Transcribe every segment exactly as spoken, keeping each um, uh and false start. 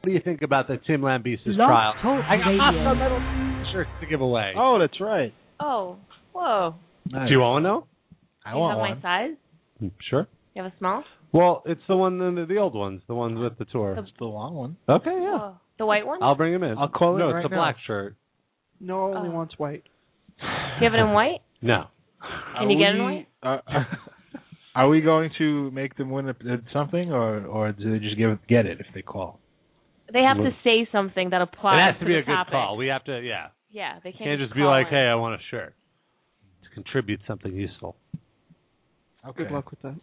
do you think about the Tim Lambesis Love trial? Talk I got Radio. Moscow Metal shirts to give away. Oh, that's right. Oh, whoa. Nice. Do you want to know? I Do you want have one. my size? Sure. You have a small? Well, it's the one, the, the old ones, the ones with the tour. That's the long one. Okay, yeah. Whoa. The white one? I'll bring him in. I'll call it No, right it's a now. black shirt. No, only Oh. wants white. Do you have it in white? No. Can you get it in white? Uh, are we going to make them win a, something, or or do they just give it, get it if they call? They have to say something that applies It has to be the a good topic. call. We have to, yeah. Yeah, they can't, Can't just be call like, in. hey, I want a shirt. To contribute something useful. Okay. Good luck with that.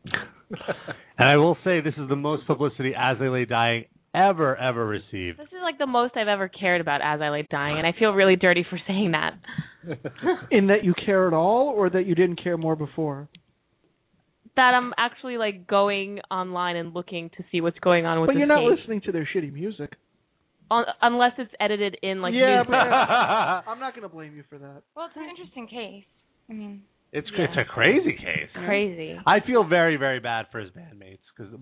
And I will say this is the most publicity As I Lay Dying ever, ever received. This is like the most I've ever cared about As I Lay Dying, and I feel really dirty for saying that. In that you care at all, or that you didn't care more before? That I'm actually like going online and looking to see what's going on with But this you're not case. listening to their shitty music. Un- unless it's edited in like yeah, music. but I'm not going to blame you for that. Well, it's an interesting case. I mean, It's Yeah. it's a crazy case. Crazy. I feel very, very bad for his bandmates because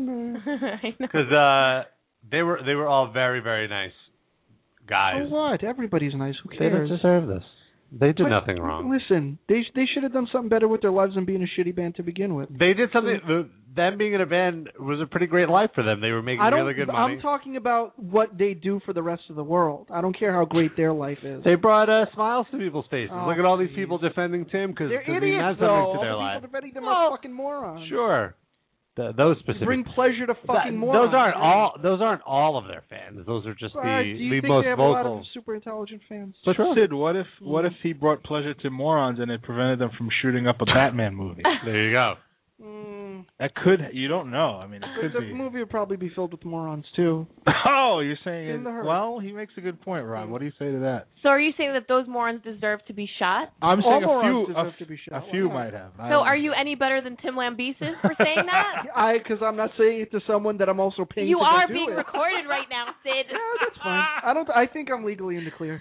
I know. because uh, they were they were all very, very nice guys. So what? Everybody's nice. Who They don't cares? deserve this. They did But nothing wrong. Listen, they sh- they should have done something better with their lives than being a shitty band to begin with. They did something. The, them being in a band was a pretty great life for them. They were making I don't. really good money. I'm talking about what they do for the rest of the world. I don't care how great their life is. They brought uh, smiles to people's faces. Oh, Look at all these geez. people defending Tim because They're he idiots, has though. something to All their the life. people defending them Well, are fucking morons. Sure. The, those specific. Bring pleasure to fucking That- morons. Those aren't yeah. all. Those aren't all of their fans. Those are just Well, the do you the think most they have vocal. a lot of super intelligent fans? But Sure. Sid, what if what if he brought pleasure to morons and it prevented them from shooting up a Batman movie? There you go. Mm, That could, you don't know. I mean, it but could the be. movie would probably be filled with morons too. Oh, you're saying In it. the herd. Well, he makes a good point, Rob. What do you say to that? So are you saying that those morons deserve to be shot? I'm All saying a morons few, a, deserve to be shot. a few Why might have. I So don't are know. you any better than Tim Lambesis for saying that? I, because I'm not saying it to someone that I'm also paying. You to are do being it. recorded right now, Sid. Yeah, that's fine. I don't. I think I'm legally in the clear.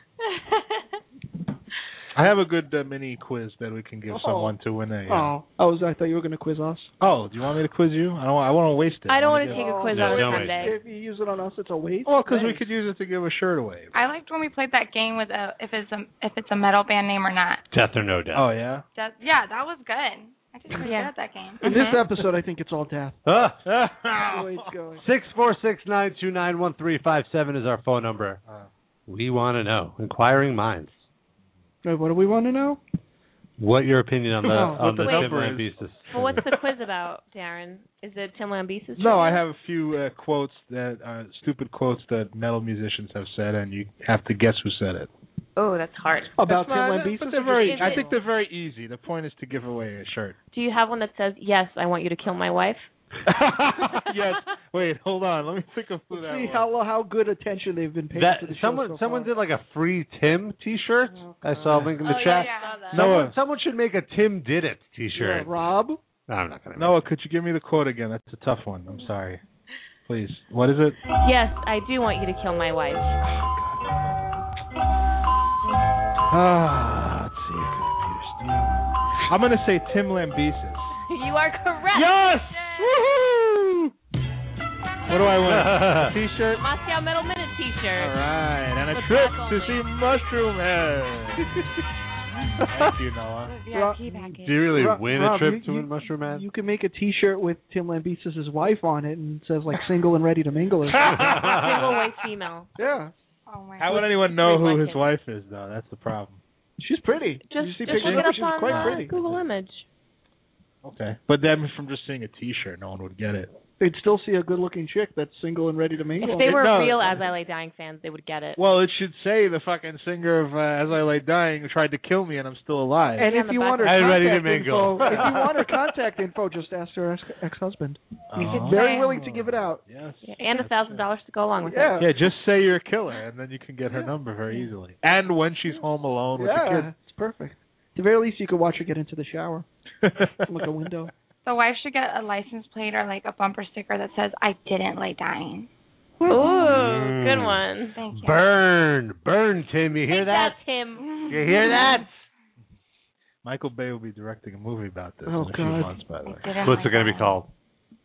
I have a good uh, mini quiz that we can give Oh. someone to win a. Uh, Oh, I was. I thought you were going to quiz us. oh, do you want me to quiz you? I don't. I want to waste it. I don't wanna want to give- take a quiz Yeah, on don't Sunday. If you use it on us, it's a waste. Well, because we Thanks. could use it to give a shirt away. I liked when we played that game with a, if it's a if it's a metal band name or not. Death or no death. Oh yeah. That, yeah, that was good. I did pretty Yeah. good at that game. In this Mhm. episode, I think it's all death. Ah. The way it's going. Six four six nine two nine one three five seven is our phone number. Uh, We want to know. Inquiring minds. Wait, what do we want to know? What your opinion on the Oh, on what the the Tim number is. Lambesis? Well, what's the quiz about, Darren? Is it Tim Lambesis? no, I have a few uh, quotes that uh, stupid quotes that metal musicians have said, and you have to guess who said it. Oh, that's hard. About That's Tim not- Lambesis? But they're very. Is I it- think they're very easy. The point is to give away a shirt. Do you have one that says, yes, I want you to kill my wife? Yes. Wait, hold on. Let me think of who that See was. how how good attention they've been paying That to the show someone so someone far. did like a free Tim T-shirt. Oh, I saw a link in the oh, chat. yeah, I saw that. No. Someone, Noah. someone should make a Tim Did It Yeah, T-shirt. Rob. No, I'm not gonna. Noah, could you give me the quote again? That's a tough one. I'm sorry. Please. What is it? Yes, I do want you to kill my wife. Ah, let's see. Computer Steele. I'm gonna say Tim Lambesis. You are correct. Yes! Yay. Woohoo! What do I win? A T-shirt. Moscow Metal Minute All T-shirt. right, and a The trip black to only. see Mushroom Head. Thank you, Noah. V I P package. Do you really Rob- win Rob, a trip you- to you- win Mushroom Man? You can make a T-shirt with Tim Lambesis' wife on it, and it says like "single and ready to mingle" or something. Single white female. Yeah, Oh my How god. would anyone know Great who his question. wife is, though? That's the problem. she's pretty. Just, you see just pictures look of it her? up She's quite on uh, pretty. Google Image. Okay. But then from just seeing a T-shirt, no one would get it. They'd still see a good-looking chick that's single and ready to mingle. If they were No. real As I Lay Dying fans, they would get it. Well, it should say the fucking singer of uh, As I Lay Dying tried to kill me and I'm still alive. And Yeah, if the you back- want her I'm ready to contact mingle. info, if you want her contact info, just ask her ex- ex-husband. He's Oh. very willing to give it out. Yes. Yeah, and a thousand dollars to go along with Yeah. it. Yeah, just say you're a killer, and then you can get her number very easily. And when she's home alone with Yeah, the it's perfect. At the very least, you could watch her get into the shower kids. from like a window. The wife should get a license plate or like a bumper sticker that says "I didn't lay dying." Ooh, Mm. good one. Thank you. Burn, burn, Tim. You hear Think that? That's him. You hear that? Michael Bay will be directing a movie about this Oh, in a few God. months, by the way. I didn't What's lay it going to be dying. called?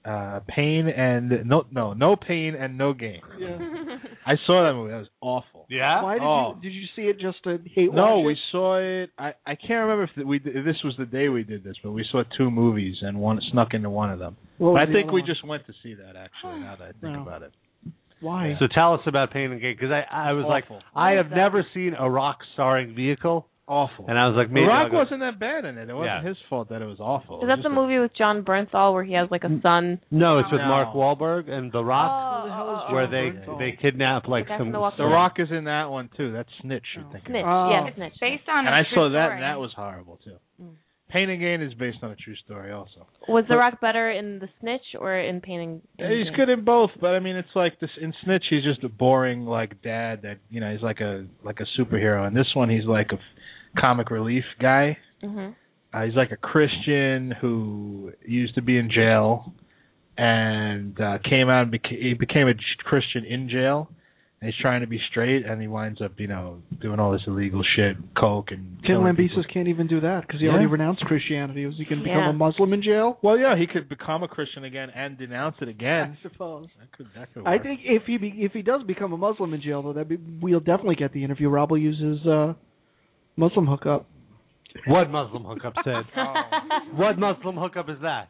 uh, Pain and no, no, no pain and no gain. Yeah. I saw that movie. That was awful. Yeah. Why did Oh. you did you see it just to hate No, watch we it? saw it. I, I can't remember if we if this was the day we did this, but we saw two movies and one snuck into one of them. What But was I the think other we one? just went to see that actually. Now that I think No. about it, Why? So tell us about Pain and Gain, because I I was Awful. like I What have is that? never seen a rock starring vehicle, awful. and I was like The maybe I'll Rock go- wasn't that bad in it. It wasn't Yeah. his fault that it was awful. Is It that was the just a- movie with John Bernthal where he has like a son? No, it's with No. Mark Wahlberg and The Rock, Oh, the hell is oh, where oh. they Bernthal? they kidnap like That's some. The Walking The Dead. Rock is in that one too. That's Snitch. You're Oh. thinking. Snitch. Oh. Yeah, It's Snitch. based on And a I true saw that, story. and that was horrible too. Mm. Pain and Gain is based on a true story, also. Was The Rock better in The Snitch or in Pain and Yeah, and he's Gain? good in both, but I mean, it's like this in Snitch. He's just a boring like dad that you know. He's like a like a superhero. And this one, he's like a f- comic relief guy. Mhm. Uh, he's like a Christian who used to be in jail and uh, came out and beca- he became a J- Christian in jail. And he's trying to be straight, and he winds up, you know, doing all this illegal shit, coke and. Ken killing people. Lambesis can't even do that because he Yeah. already renounced Christianity. Was he going to become Yeah. a Muslim in jail? Well, yeah, he could become a Christian again and denounce it again. I suppose. That could that could work. I think if he be, if he does become a Muslim in jail, though, that be, we'll definitely get the interview. Rob will use his uh, Muslim hookup. What Muslim hookup said? What Muslim hookup is that?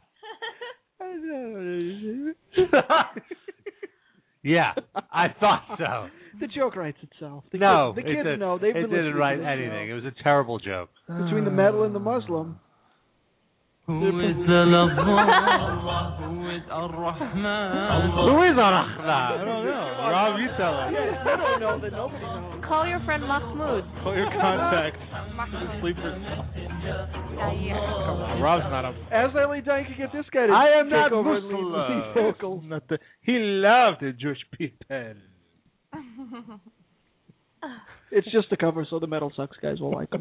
Yeah, I thought so. The joke writes itself. The No, kids, the it kids did- know. They've It been didn't listening to write this anything. show. It was a terrible joke. Between the metal and the Muslim. هو الله هو الرحمن Who is I Arachna? don't know. Rob, you tell us. Yeah, they don't know that nobody knows. Call your friend Mahmoud. Call your contact. Sleepers. Yeah, yeah. Come on, Rob's not a. As I lay down, you can get this guy to I am take not over and lead Muslim. lead vocals. Not the, he loved the Jewish people. It's just a cover, so the Metal Sucks guys will like him.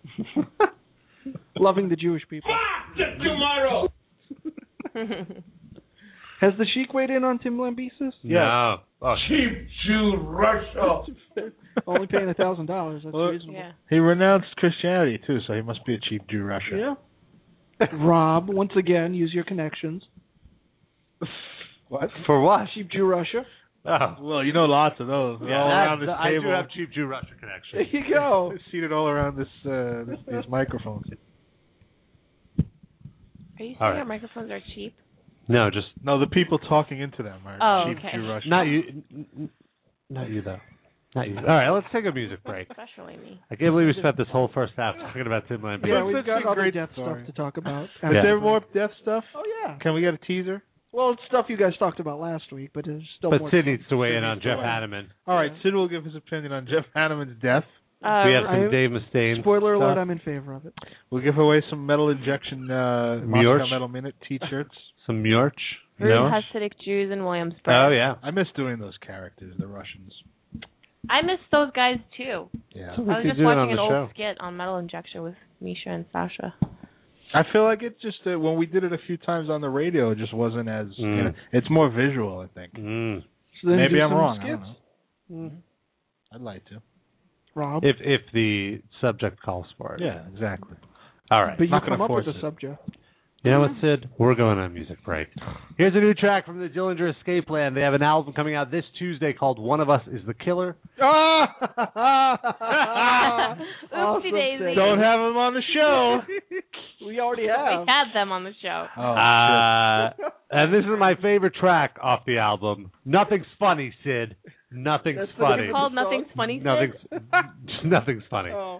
Loving the Jewish people. tomorrow. Has the Sheik weighed in on Tim Lambesis? No. Oh, Cheap Jew Russia. Only paying a thousand dollars. That's Well, reasonable. Yeah. He renounced Christianity too, so he must be a cheap Jew Russia. Yeah. Rob, once again, use your connections. What? for what? Cheap Jew Russia. Oh. Well, you know lots of those. They're Yeah, all that- around this I do table. have cheap Jew Russia There connections. you go. They're seated all around this, uh, this these microphones. Are you saying All right. our microphones are cheap? No, just No, the people talking into them are Oh, cheap okay. Jew Russia. not you. n- n- Not you though. Not you. All right, let's take a music break. Especially me. I can't believe we spent this whole first half talking about Tim Lambesis. Yeah, It's we've such got a other great death story. stuff to talk about. Is Yeah. there more death stuff? Oh yeah. Can we get a teaser? Well, it's stuff you guys talked about last week, but there's still But more. Sid needs to weigh Sid in on needs to Jeff weigh in. Hanneman. All right, Sid will give his opinion on Jeff Hanneman's death. Uh, we have some I- Dave Mustaine. Spoiler alert: stuff. I'm in favor of it. We'll give away some Metal Injection uh, Moscow Mjorch? Metal Minute T-shirts. Some Mjorch. Rude No? Hasidic Jews in Williamsburg. Oh yeah. I miss doing those characters, the Russians. I miss those guys too. Yeah. So we I was could just do it on watching an the old show. skit on Metal Injection with Misha and Sasha. I feel like it just uh, when we did it a few times on the radio, it just wasn't as. You Mm. know, it's more visual, I think. Mm. So then Maybe do I'm some wrong. I skits. don't know. I'd like to. Rob. If if the subject calls for it. Yeah, exactly. All right. but you not gonna come up with force the it. subject. You know what, Sid? We're going on a music break. Here's a new track from the Dillinger Escape Plan. They have an album coming out this Tuesday called One of Us is the Killer. Oopsie daisy. Don't have him on the show. We already We have. had them on the show. Oh, Uh, and this is my favorite track off the album. Nothing's funny, Sid. Nothing's That's the funny. name Called of the song. Nothing's Funny. Sid? Nothing's nothing's funny. Oh.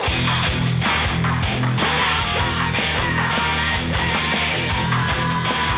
Thank you.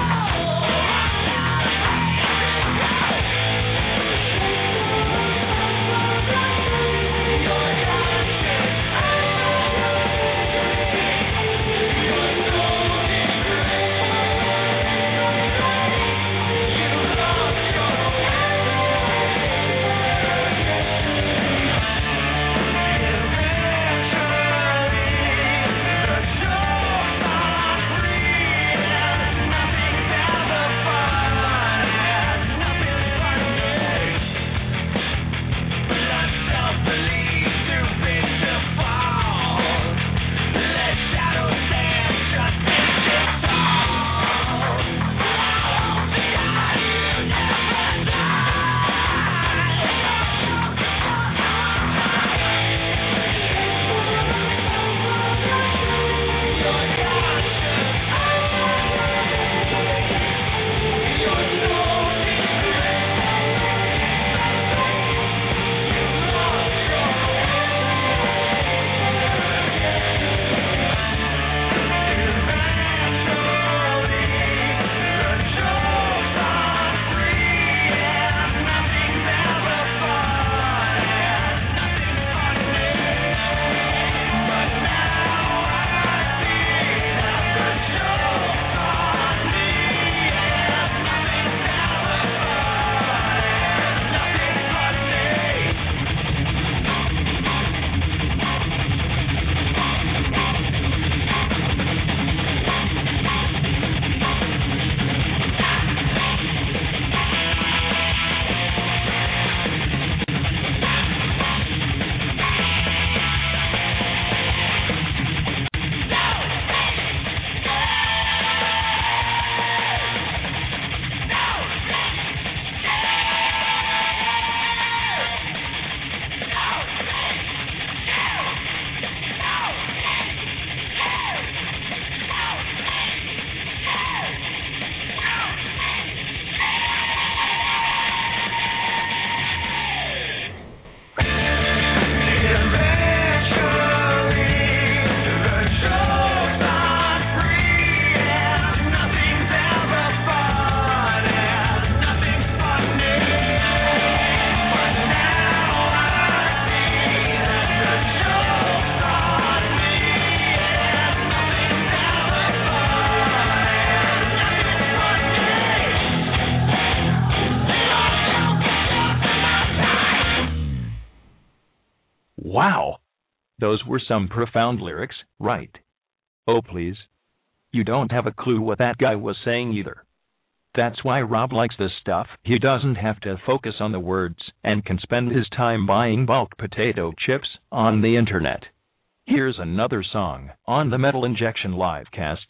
Wow. Those were some profound lyrics, right? Oh, please. You don't have a clue what that guy was saying either. That's why Rob likes this stuff. He doesn't have to focus on the words and can spend his time buying bulk potato chips on the internet. Here's another song on the Metal Injection Livecast.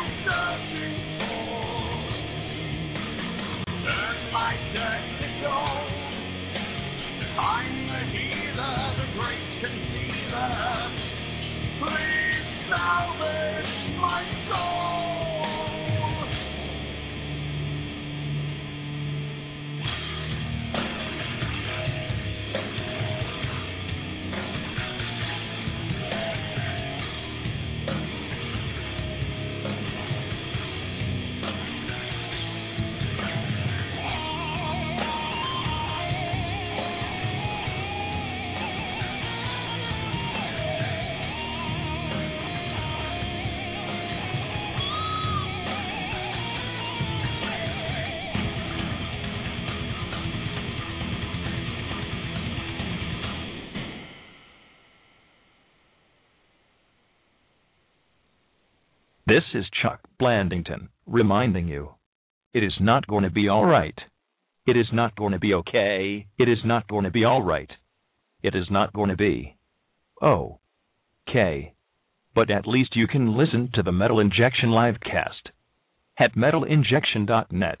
Turn my technical This is Chuck Blandington, reminding you, it is not going to be all right. It is not going to be okay. It is not going to be all right. It is not going to be okay. But at least you can listen to the Metal Injection livecast at metal injection dot net.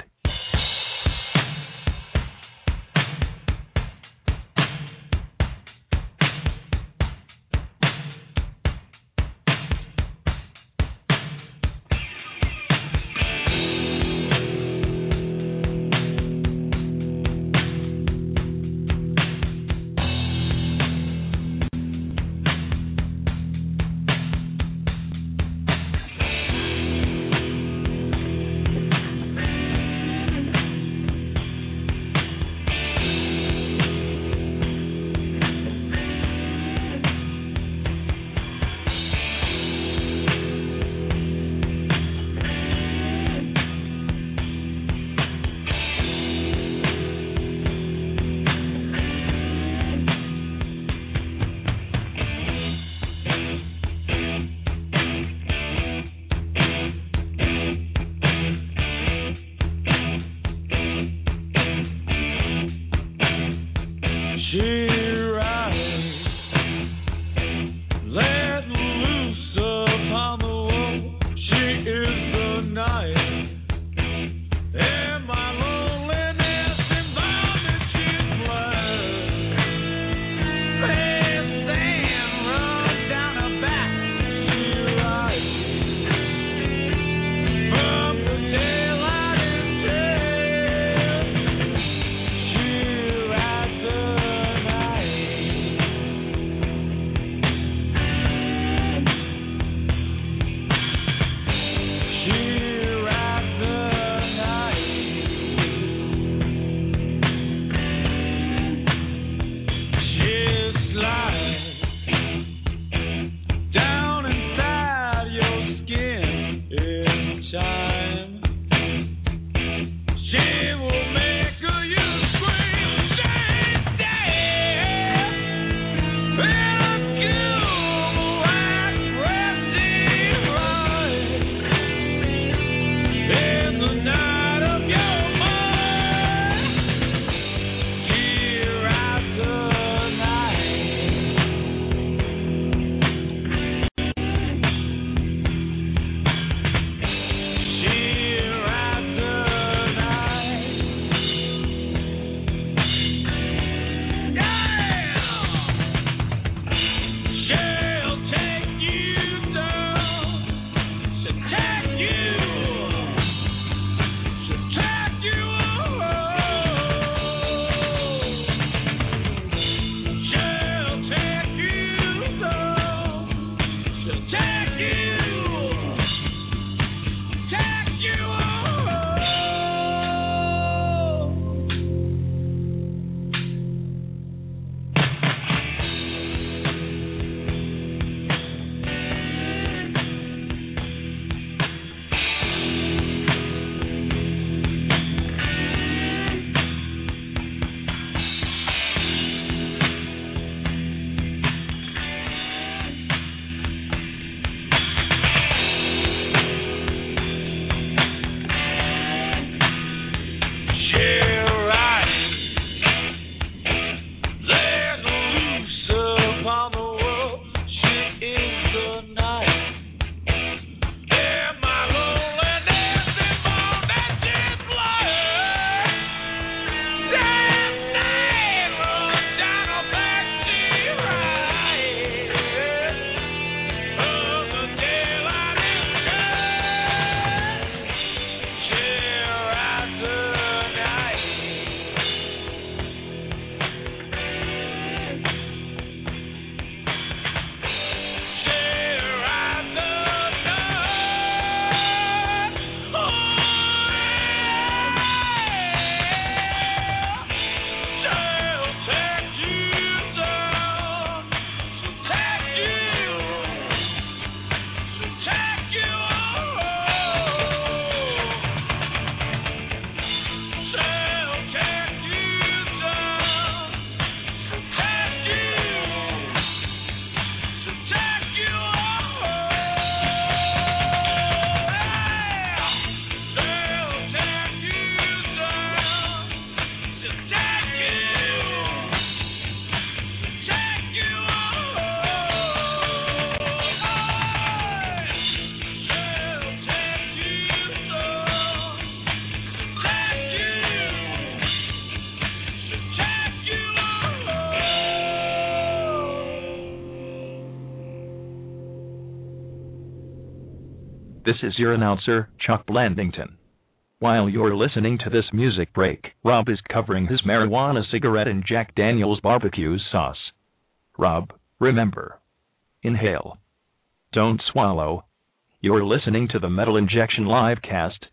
This is your announcer, Chuck Blandington. While you're listening to this music break, Rob is covering his marijuana cigarette in Jack Daniel's barbecue sauce. Rob, remember. Inhale. Don't swallow. You're listening to the Metal Injection Livecast.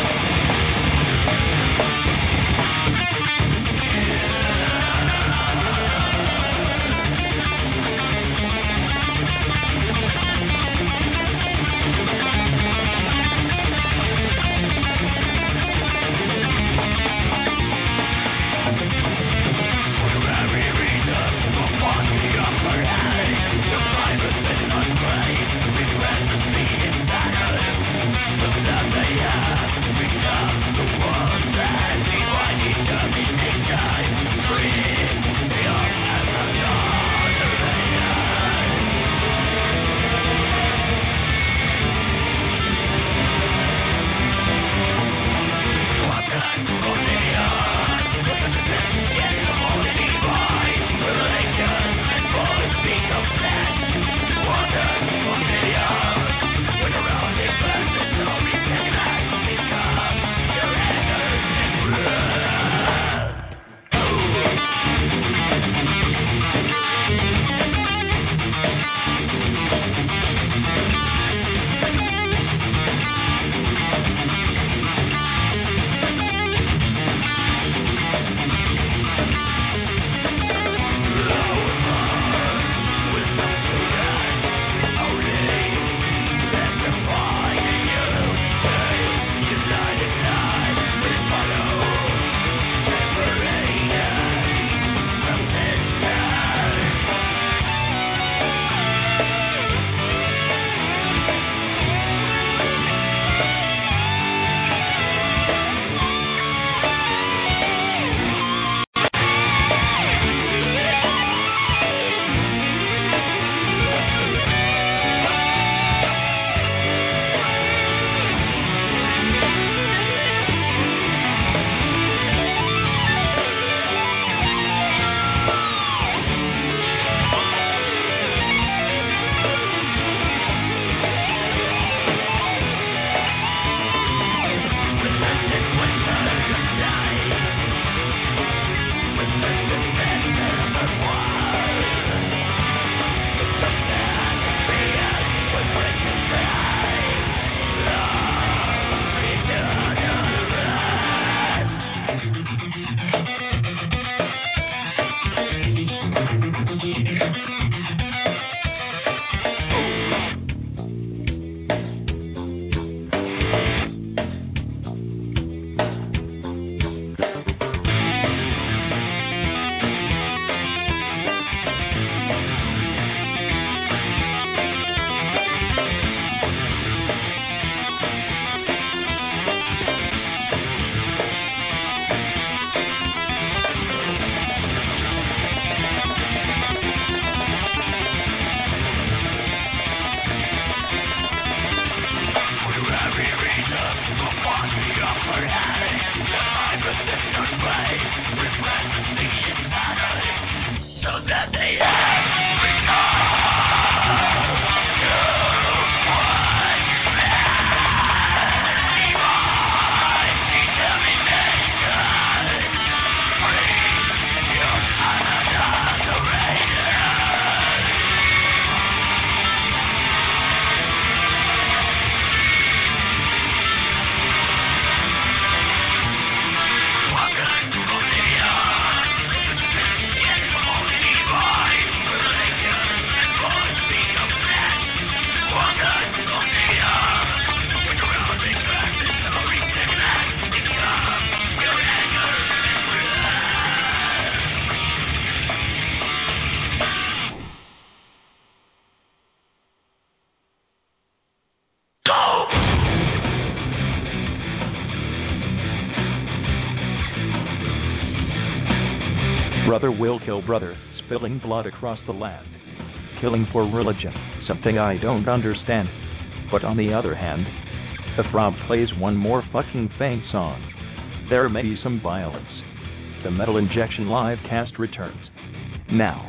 Brother will kill brother, spilling blood across the land. Killing for religion, something I don't understand. But on the other hand, if Rob plays one more fucking faint song, there may be some violence. The Metal Injection Livecast returns now.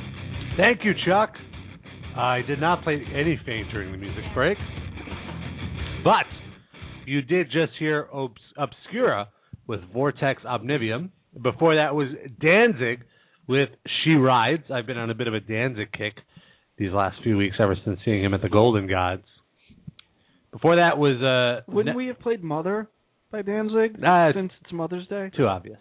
Thank you, Chuck. I did not play any faint during the music break. But you did just hear Obs- Obscura with Vortex Omnivium. Before that was Danzig with She Rides. I've been on a bit of a Danzig kick these last few weeks ever since seeing him at the Golden Gods. Before that was... Uh, Wouldn't ne- we have played Mother by Danzig Uh, since it's Mother's Day? Too obvious.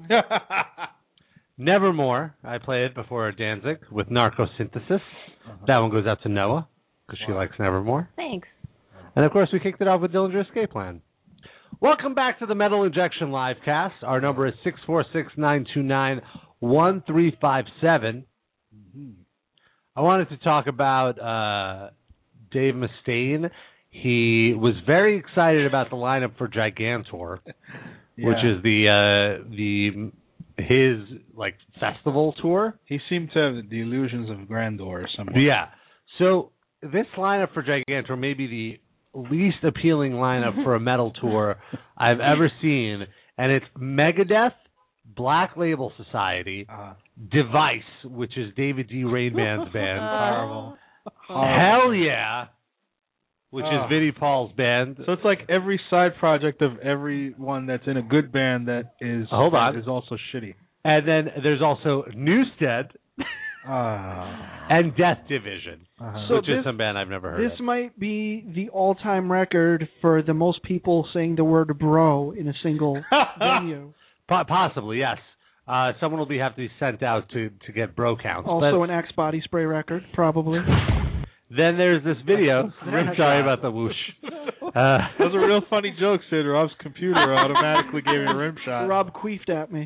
Nevermore, I played before Danzig with Narcosynthesis. Uh-huh. That one goes out to Noah because wow. she likes Nevermore. Thanks. And of course, we kicked it off with Dillinger Escape Plan. Welcome back to the Metal Injection Livecast. Our number is six four six, nine two nine, one three five seven. Mm-hmm. I wanted to talk about uh, Dave Mustaine. He was very excited about the lineup for Gigantor, yeah. which is the uh, the his like festival tour. He seemed to have the illusions of grandeur or something. Yeah. So this lineup for Gigantor may be the least appealing lineup for a metal tour I've ever seen, and it's Megadeth, Black Label Society, uh, Device, which is David D. Rainman's band, horrible. Hell Yeah, which oh. is Vinnie Paul's band. So it's like every side project of everyone that's in a good band that is Hold on. is also shitty. And then there's also Newstead. Uh, and Death Division, uh-huh. so which this, is some band I've never heard This of. might be the all-time record for the most people saying the word bro in a single venue. Po- possibly, yes. Uh, someone will be have to be sent out to, to get bro counts. Also but an Axe Body Spray record, probably. Then there's this video. I'm sorry about the whoosh. Uh, Those are real funny jokes, Sid. Rob's computer automatically gave me a rim shot. Rob queefed at me.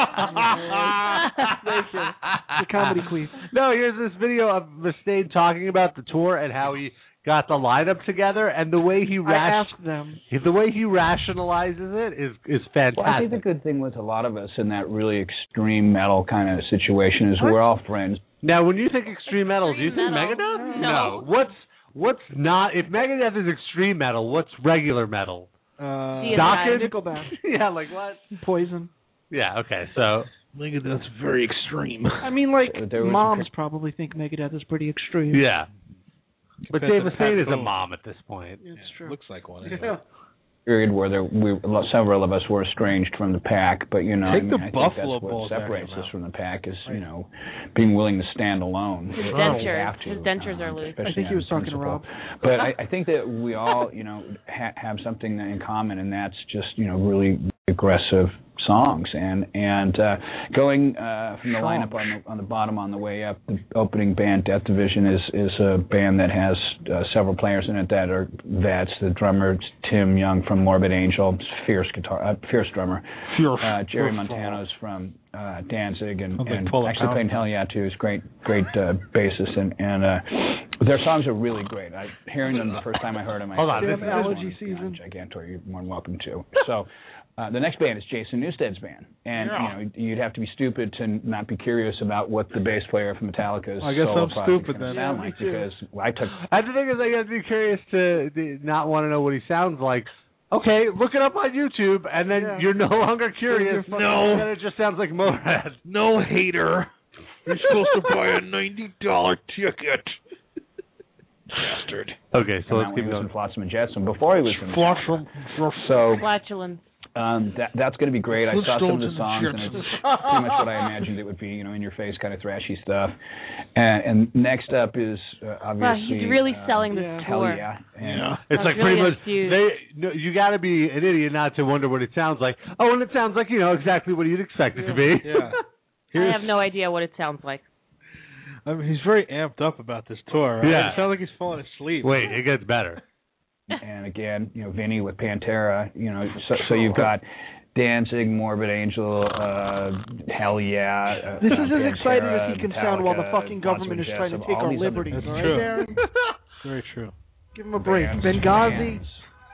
Thank you. The comedy queef. No, here's this video of Mustaine talking about the tour and how he got the lineup together, and the way he I asked them. the way he rationalizes it is is fantastic. Well, I think the good thing with a lot of us in that really extreme metal kind of situation is what? we're all friends. Now, when you think extreme metal, do you think metal. Megadeth? No. What's what's not? If Megadeth is extreme metal, what's regular metal? Uh, Dokken? Nickelback. Yeah, like what? Poison. Yeah. Okay. So Megadeth's very extreme. I mean, like, There was- moms probably think Megadeth is pretty extreme. yeah. But Depends Dave on Mustaine is a Pat Boone. mom at this point. It's Yeah, true. looks like one. Anyway. Yeah. Period where there, we several of us were estranged from the pack, but you know, Take I mean, the I think Buffalo that's what balls out of separates your us mouth. from the pack is Right. you know being willing to stand alone. His if we dentures. have to, His dentures are um, loose. especially I think he was on talking to principle. Rob. But I, I think that we all you know ha- have something in common, and that's just you know really aggressive songs and and uh, going uh, from the lineup on the on the bottom on the way up. The opening band Death Division is is a band that has uh, several players in it that are vets. The drummer Tim Young from Morbid Angel, fierce guitar, uh, fierce drummer. Fierce. Uh, Jerry Fierce. Montano's from uh, Danzig and, Sounds like and Pull a actually Pound. playing Hell Yeah too. Is great great uh, bassist and and uh, their songs are really great. I hearing them the first time I heard them. I Hold on, said, this "This is allergy one, you know, season." Gigantor, you're more than welcome to. So. Uh, the next band is Jason Newsted's band, and Yeah. you know you'd have to be stupid to not be curious about what the bass player from Metallica's I guess solo I'm project stupid is gonna then. sound Yeah, me like too. because well, I took I the thing is, I have to be curious to, to not want to know what he sounds like. Okay, look it up on YouTube, and then Yeah. you're no longer curious. You're No. Then it just sounds like Motorhead. No hater. You're supposed to buy a ninety dollar ticket. Bastard. Okay, so and let's that keep when he was in going. Flotsam and Jetsam before he was in Flush from. so Flatulence. um, that that's going to be great. I saw some of the Footstones songs, and and the it's pretty much what I imagined it would be. You know, in your face kind of thrashy stuff. And, and next up is uh, Wow, obviously he's really uh, selling this yeah. Hell tour. Yeah. And Yeah. It's That's like really pretty much confused. they. No, you got to be an idiot not to wonder what it sounds like. Oh, and it sounds like you know exactly what you'd expect it to be. Yeah. I have no idea what it sounds like. I mean, he's very amped up about this tour. Right? Yeah. It sounds like he's falling asleep. Wait, it gets better. and again, you know, Vinny with Pantera. You know, so, so you've got Danzig, Morbid Angel, uh, Hell Yeah. Uh, This uh, is as exciting Pantera, as he can sound while the Metallica, fucking government is Flotsam trying to and take Jetsam, all our these other liberties. That's All right, true. Darren? Very true. Give him a break. bands, Benghazi. bands.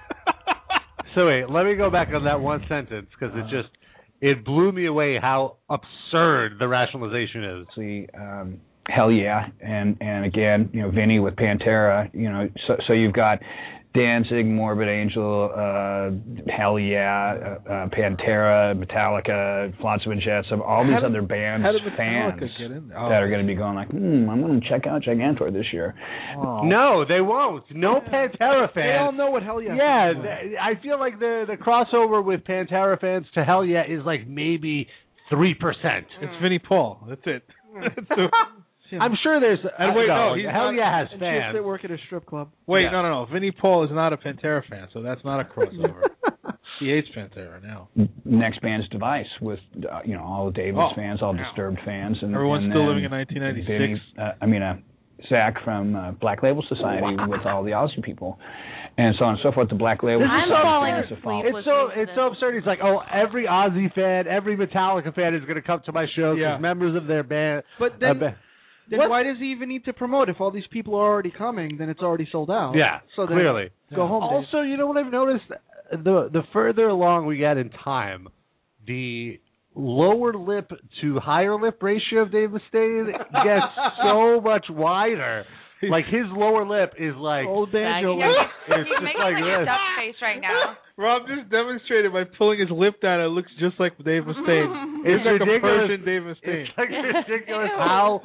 So wait, let me go back on that one sentence because it just it blew me away how absurd the rationalization is. See, um, Hell Yeah, and and again, you know, Vinny with Pantera. You know, so so you've got Danzig, Morbid Angel, uh, Hell Yeah, uh, uh, Pantera, Metallica, Flotsam and Jetsam, all these How other did- bands, how did Metallica fans get in there? that are going to be going like, hmm, I'm going to check out Gigantor this year. Oh. No, they won't. No Pantera fans. They all know what Hell Yeah. Yeah, is. th- I feel like the the crossover with Pantera fans to Hell Yeah is like maybe three percent. It's Vinnie Paul. That's it. That's the- I'm sure there's. And uh, wait, no, no, he's Hell not- Yeah has And fans. chicks that work at a strip club. Wait, Yeah. no, no, no. Vinnie Paul is not a Pantera fan, so that's not a crossover. He hates Pantera now. Next band's Device with, uh, you know, all of David's Oh, fans, all wow. Disturbed fans. And, Everyone's and still then living in nineteen ninety-six. Vinny, uh, I mean, uh, Zach from uh, Black Label Society with all the Aussie people. And so on and so forth. The Black Label I'm Society falling fans to follow. asleep. It's so it's so absurd. He's like, oh, every Ozzy fan, every Metallica fan is going to come to my show because Yeah. members of their band. But uh, then, ba- then What? why does he even need to promote if all these people are already coming? Then it's already sold out. yeah, So then clearly. go home. Dave. Also, you know what I've noticed? The the further along we get in time, the lower lip to higher lip ratio of Dave Mustaine gets so much wider. Like his lower lip is like Old banjo. Saggy. like- it's He's just making like like a this. duck face right now. Rob just demonstrated by pulling his lip down. It looks just like Dave Mustaine. It's It's like a ridiculous. Persian Dave Mustaine. It's like ridiculous how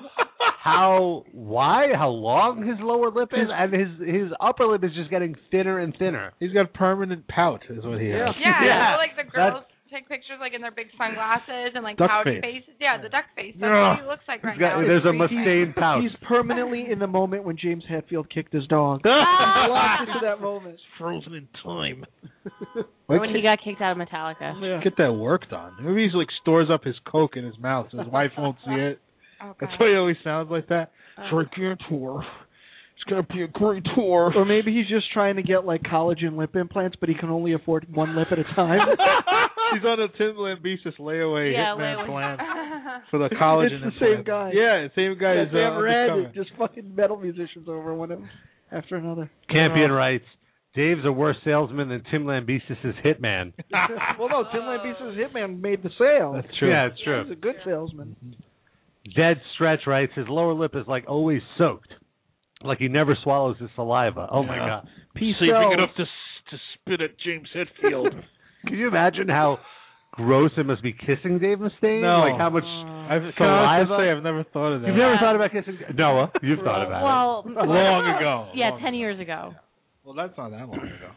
how wide, how long his lower lip is, and his his upper lip is just getting thinner and thinner. He's got permanent pout, is what he has. Yeah, Yeah. so like the girls take pictures like in their big sunglasses and like Duck pouty face. faces. Yeah, the duck face. That's Yeah. what he looks like right He's got- now. there's a He's- Mustaine pouch. He's permanently in the moment when James Hetfield kicked his dog. Ah! Locked into that moment. Frozen in time. Or when he got kicked out of Metallica. Yeah. Get that work done. Maybe he's like stores up his coke in his mouth so his wife won't see it. Oh, That's God. why he always sounds like that. Gigantor. It's gonna be a great tour. Or maybe he's just trying to get like collagen lip implants, but he can only afford one lip at a time. He's on a Tim Lambesis layaway Yeah, hitman layaway. plan for the collagen. It's the same implant. guy. Yeah, the same guy Yeah, is uh, damn red, undercover. just fucking metal musicians over one of- after another. Campion writes, Dave's a worse salesman than Tim Lambesis' Hitman. Well, no, Tim Lambesis' Hitman made the sale. That's true. Yeah, it's true. He's a good salesman. Dead Stretch writes, his lower lip is like always soaked. Like he never swallows his saliva. Oh my Yeah. god. Peace Saving sells. enough to to spit at James Hetfield. Can you imagine how gross it must be kissing Dave Mustaine? No. Like how much I've can I saliva? honestly say I've never thought of that. You've never Yeah. thought about kissing Noah, you've thought about Well, long ago. yeah, Long ten ago. years ago. Well, that's not that long ago.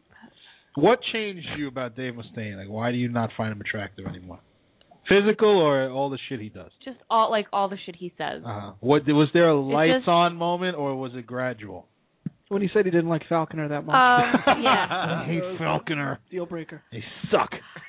What changed you about Dave Mustaine? Like, why do you not find him attractive anymore? Physical or all the shit he does? Just all like all the shit he says. Uh-huh. What was there a lights just- on moment or was it gradual? When he said he didn't like Falconer that much. Um, yeah. I hate Falconer. Deal breaker. They suck.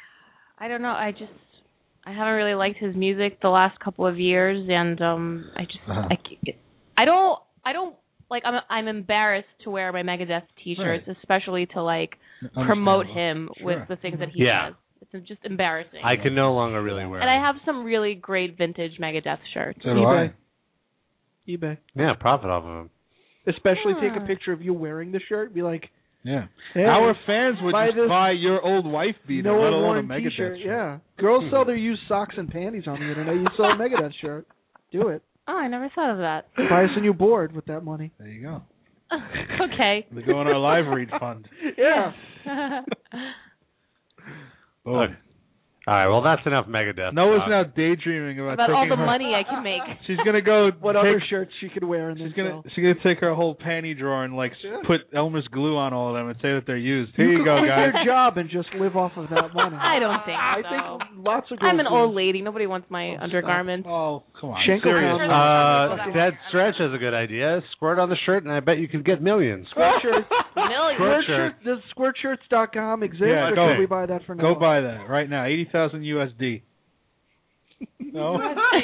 I don't know. I just I haven't really liked his music the last couple of years, and um, I just Uh-huh. I, c- I don't I don't like I'm I'm embarrassed to wear my Megadeth T-shirts, especially to like promote him Sure. with the things that he Yeah. says. It's just embarrassing. I can no longer really wear and I them. have some really great vintage Megadeth shirts. So do I. eBay. eBay. Yeah, profit off of him. Especially take a Yeah. picture of you wearing the shirt. Be like, Yeah. hey, Our fans would buy just this buy your old wife beater, no let alone a worn Megadeth T-shirt. shirt. Yeah. Girls sell their used socks and panties on the internet. You sell a Megadeth shirt. Do it. Oh, I never thought of that. Buy us a new board with that money. There you go. Okay. They go in our live read fund. Yeah. Boom. Okay. All right, well, that's enough Megadeth. Noah's talk. now daydreaming about, About all taking the her, money I can make. She's gonna go. What take, other shirts she could wear in this She's gonna sale. she's gonna take her whole panty drawer and like Yeah. put Elmer's glue on all of them and say that they're used. Here you, could go, quit guys. your job and just live off of that money. I don't think I so. think lots of girls I'm an do. old lady. Nobody wants my Oh, undergarments. Oh, come on. Schenkel Serious. pound. Uh, Dead Stretch has a good idea. Squirt on the shirt, and I bet you could get millions. Squirt shirts. Millions. Squirt Squirt shirt. shirts. Does squirt shirts dot com exist? Yeah, or go. should we buy that for now? Go buy that right now. Eighty thousand U S D. No.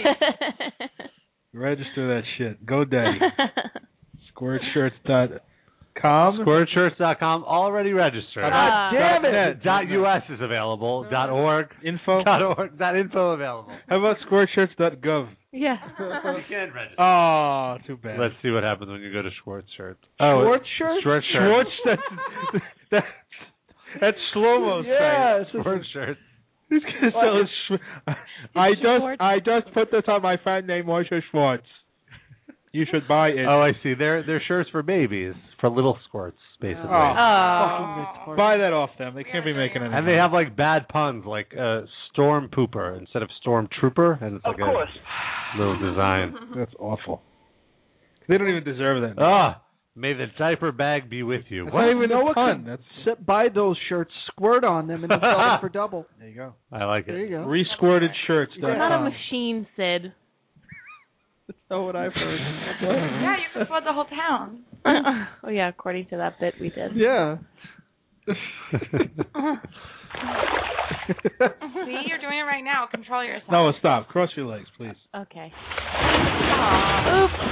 Register that shit. GoDaddy. Squirt shirts dot com. Squirt shirts dot com already registered. Ah. Damn it. Net. Dot .us is available. Dot .org. Info. Dot .org. Dot .info available. How about squirt shirts dot gov? Yeah. You can register. Oh, too bad. Let's see what happens when you go to Schwartz shirt. Schwartz shirt? Schwartz shirt. Schwartz, that's, that's, that's slow-mo Yeah. site. it's just- Schwartz shirt. Who's gonna sell his Schw- I just Schwartz? I just put this on my fan name, Moshe Schwartz. You should buy it. Oh, I see. They're they're shirts for babies, for little squirts, basically. Oh. Fucking retarded. Buy that off them. They can't be making any. And they have like bad puns, like uh, Storm Pooper instead of Storm Trooper, and it's like Of course. a little design. That's awful. They don't even deserve that. Ah, may the diaper bag be with you. That's What? not even Noah a pun. could That's sit, buy those shirts, squirt on them, and then sell them for double. there you go. I like There it. you go. Resquirted shirts. It's not a machine, Sid. That's not what I've heard. Yeah, you can flood the whole town. Oh yeah, according to that bit we did. Yeah. See, you're doing it right now. Control yourself. No, stop. Cross your legs, please. Okay. Aw. Oops.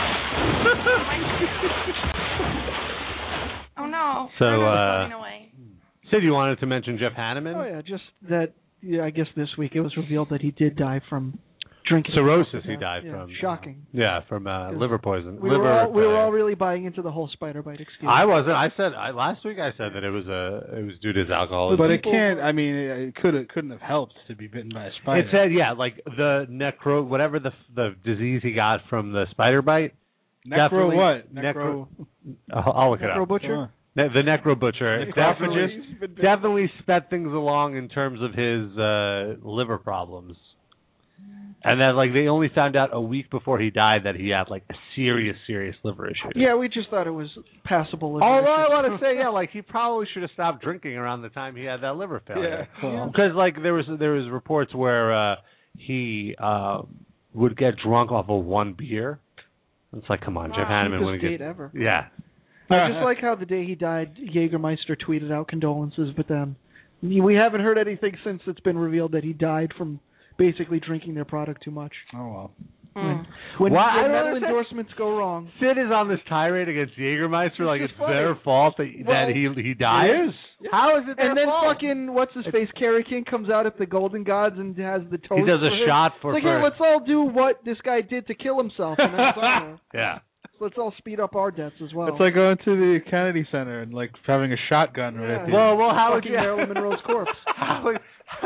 Oh no. So, Bruno's uh, floating away. Sid, you wanted to mention Jeff Hanneman? Oh yeah, just that. Yeah, I guess this week it was revealed that he did die from drinking. Cirrhosis. He Yeah, died yeah, from. Shocking. Yeah, from uh, liver poison. We liver were all, we were failure. all really buying into the whole spider bite excuse. I wasn't. I said I, last week. I said that it was a. It was due to his alcoholism. But it can't. I mean, it could it couldn't have helped to be bitten by a spider. It said, yeah, like the necro, whatever the the disease he got from the spider bite. necro definitely- what? Necro. I'll, I'll look it Necro up. Butcher. Ne- the necro butcher definitely, Necrophagist. definitely sped things along in terms of his uh, liver problems. And then, like, they only found out a week before he died that he had like a serious, serious liver issue. Yeah, we just thought it was passable. liver Although I issues. want to say, yeah, like he probably should have stopped drinking around the time he had that liver failure. Yeah. Well, Because like there was there was reports where uh, he uh, would get drunk off of one beer. It's like, come on, Jeff Hanneman Cheapest wouldn't date get. ever. Yeah. I just like how the day he died, Jägermeister tweeted out condolences, but then we haven't heard anything since it's been revealed that he died from basically drinking their product too much. oh well. Mm. When, Why- I when don't metal understand. endorsements go wrong. Sid is on this tirade against Jägermeister, like This it's is funny. their fault that Well, that he he died. It is. How is it their And then fault? fucking what's his face, Kerry King comes out at the Golden Gods and has the toast. He does a for him. shot for It's like, hey, first. let's all do what this guy did to kill himself. And that's all. Yeah. So let's all speed up our deaths as well. It's like going to the Kennedy Center and like having a shotgun right Yeah. at the Well, well, how would fucking you? Marilyn Monroe's corpse. how, would,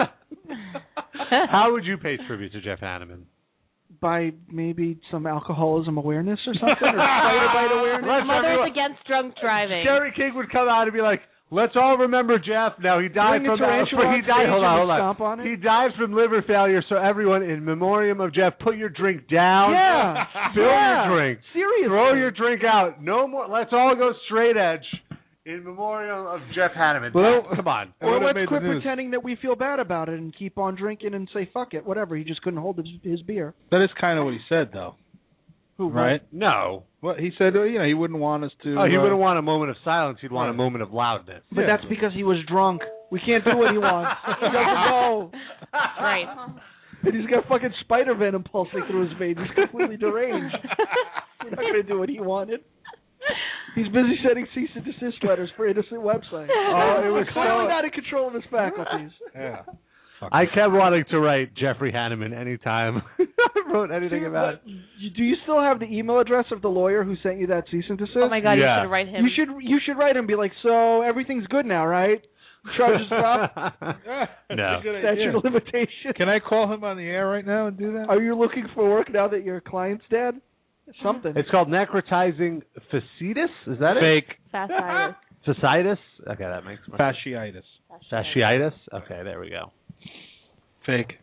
how would you pay tribute to Jeff Hanneman? By maybe some alcoholism awareness or something, or spider bite awareness. Let's Mothers everyone- Against Drunk Driving. Jerry King would come out and be like, "Let's all remember Jeff. Now he died Bring a from uh, tarantula he on died. stage Hold on, and hold on. stomp on it? He died from liver failure. So everyone, in memoriam of Jeff, put your drink down. Yeah. Fill Yeah. your drink. Seriously. Throw your drink out. No more. Let's all go straight edge in memoriam of Jeff Hanneman. Well, Come on. It Or would've let's made quit the news. pretending that we feel bad about it and keep on drinking and say fuck it, whatever. He just couldn't hold his, his beer. That is kind of what he said, though. Who Right? No. Well, he said, uh, you know, he wouldn't want us to. Oh, he uh, wouldn't want a moment of silence. He'd want a Right. moment of loudness. But Yeah. that's because he was drunk. We can't do what he wants. He doesn't know. Right. And he's got fucking spider venom pulsing through his veins. He's completely deranged. We're not going to do what he wanted. He's busy sending cease and desist letters for innocent websites. Oh, it was clearly so- not in control of his faculties. Yeah. I kept wanting to write Jeffrey Hanneman anytime I wrote anything about it. You- Do you still have the email address of the lawyer who sent you that cease and desist? Oh my God, Yeah. you should write him. You should you should write him and be like, so everything's good now, right? Charges dropped. No. Good Statute idea. of limitation. Can I call him on the air right now and do that? Are you looking for work now that your client's dead? Something. It's called necrotizing fasciitis. Is that it? Fake Fasciitis. Fasciitis? Okay, that makes more sense. fasciitis. Fasciitis? Okay, there we go. Fake.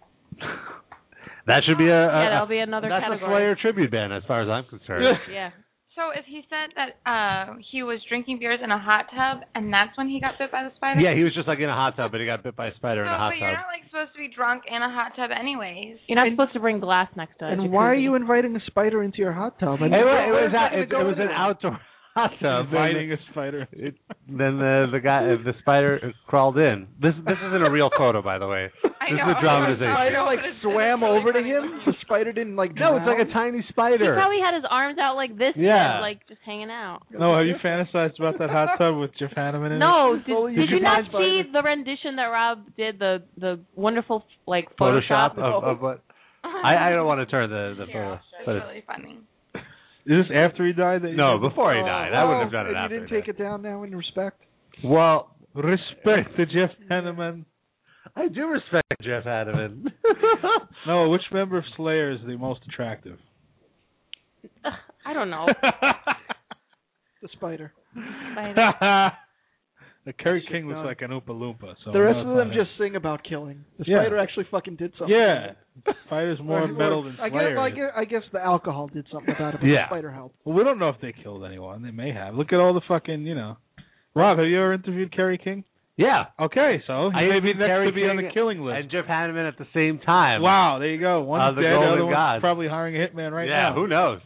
That should be a, a Yeah, that'll be another that's category. a Slayer tribute band as far as I'm concerned. Yeah. So if he said that uh he was drinking beers in a hot tub and that's when he got bit by the spider? Yeah, he was just like in a hot tub, but he got bit by a spider in No, a hot but you're tub. not like supposed to be drunk in a hot tub anyways. You're not supposed to bring glass next to it. and why are you inviting a spider into your hot tub? It, I mean, wa- it where's was that a, it, gonna it go was an in? outdoor hot tub. Inviting a spider. It, then the the guy the spider crawled in. This this isn't a real photo, by the way. I This know. is a dramatization. The spider like But it's- swam it's really over to funny. him. The spider didn't like. No, it's like a drown? tiny He spider. probably had his arms out like this, Yeah. and, like just hanging out. No, have you fantasized about that hot tub with Jeff Hanneman in No, it? did, Well, did, you you should not find see spider. the rendition that Rob did? The the wonderful like Photoshop Photoshop. of, of what? I, I don't want to turn the the photo, Yeah, but it's it's, really funny. Is this after he died? That you no, did? before he Oh, died. I wouldn't have done and it after. You didn't he take it down now in respect. died. Well, Respect to Jeff Hanneman. I do respect Jeff Hanneman. No, which member of Slayer is the most attractive? I don't know. The spider. Spider. The Kerry King looks like an Oompa Loompa. So the rest I'm of not them funny. just sing about killing. The Yeah. spider actually fucking did something. Yeah. The spider's more Or- metal or- than I Slayer. guess, I is. guess I guess the alcohol did something about it, but Yeah. the spider helped. Well, we don't know if they killed anyone. They may have. Look at all the fucking, you know. Rob, have you ever interviewed Kerry King? Yeah. Okay, so he I may be interviewed next Kerry to be on King the killing list. And Jeff Hanneman at the same time. Wow, there you go. One's Uh, the dead, the Golden other one's Gods. probably hiring a hitman right yeah, now. who knows?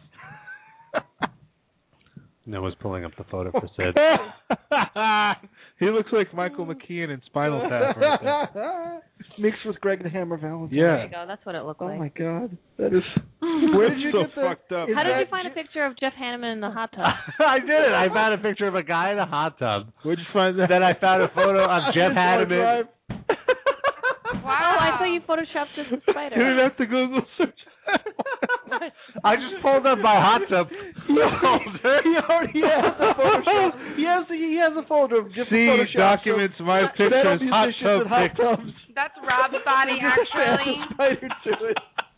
Noah's pulling up the photo for Sid. He looks like Michael McKean in Spinal Tap right there. Mixed with Greg the Hammer Valentine. Yeah. There you go. That's what it looked Oh like. my God, that is. Where did you so get the? fucked up. is How did that you find a picture of Jeff Hanneman in the hot tub? I did it. I found a picture of a guy in a hot tub. Where'd you find that? Then I found a photo of Jeff Hanneman. Oh, I saw you photoshopped this You didn't spider. have to Google search. I just pulled up my hot tub folder. He already has the Photoshop. He has the, he has a folder of different See Photoshop. documents, my so metal pictures, hot musicians tub and hot pictures. tubs. That's Rob's body, Just add actually. the spider to it.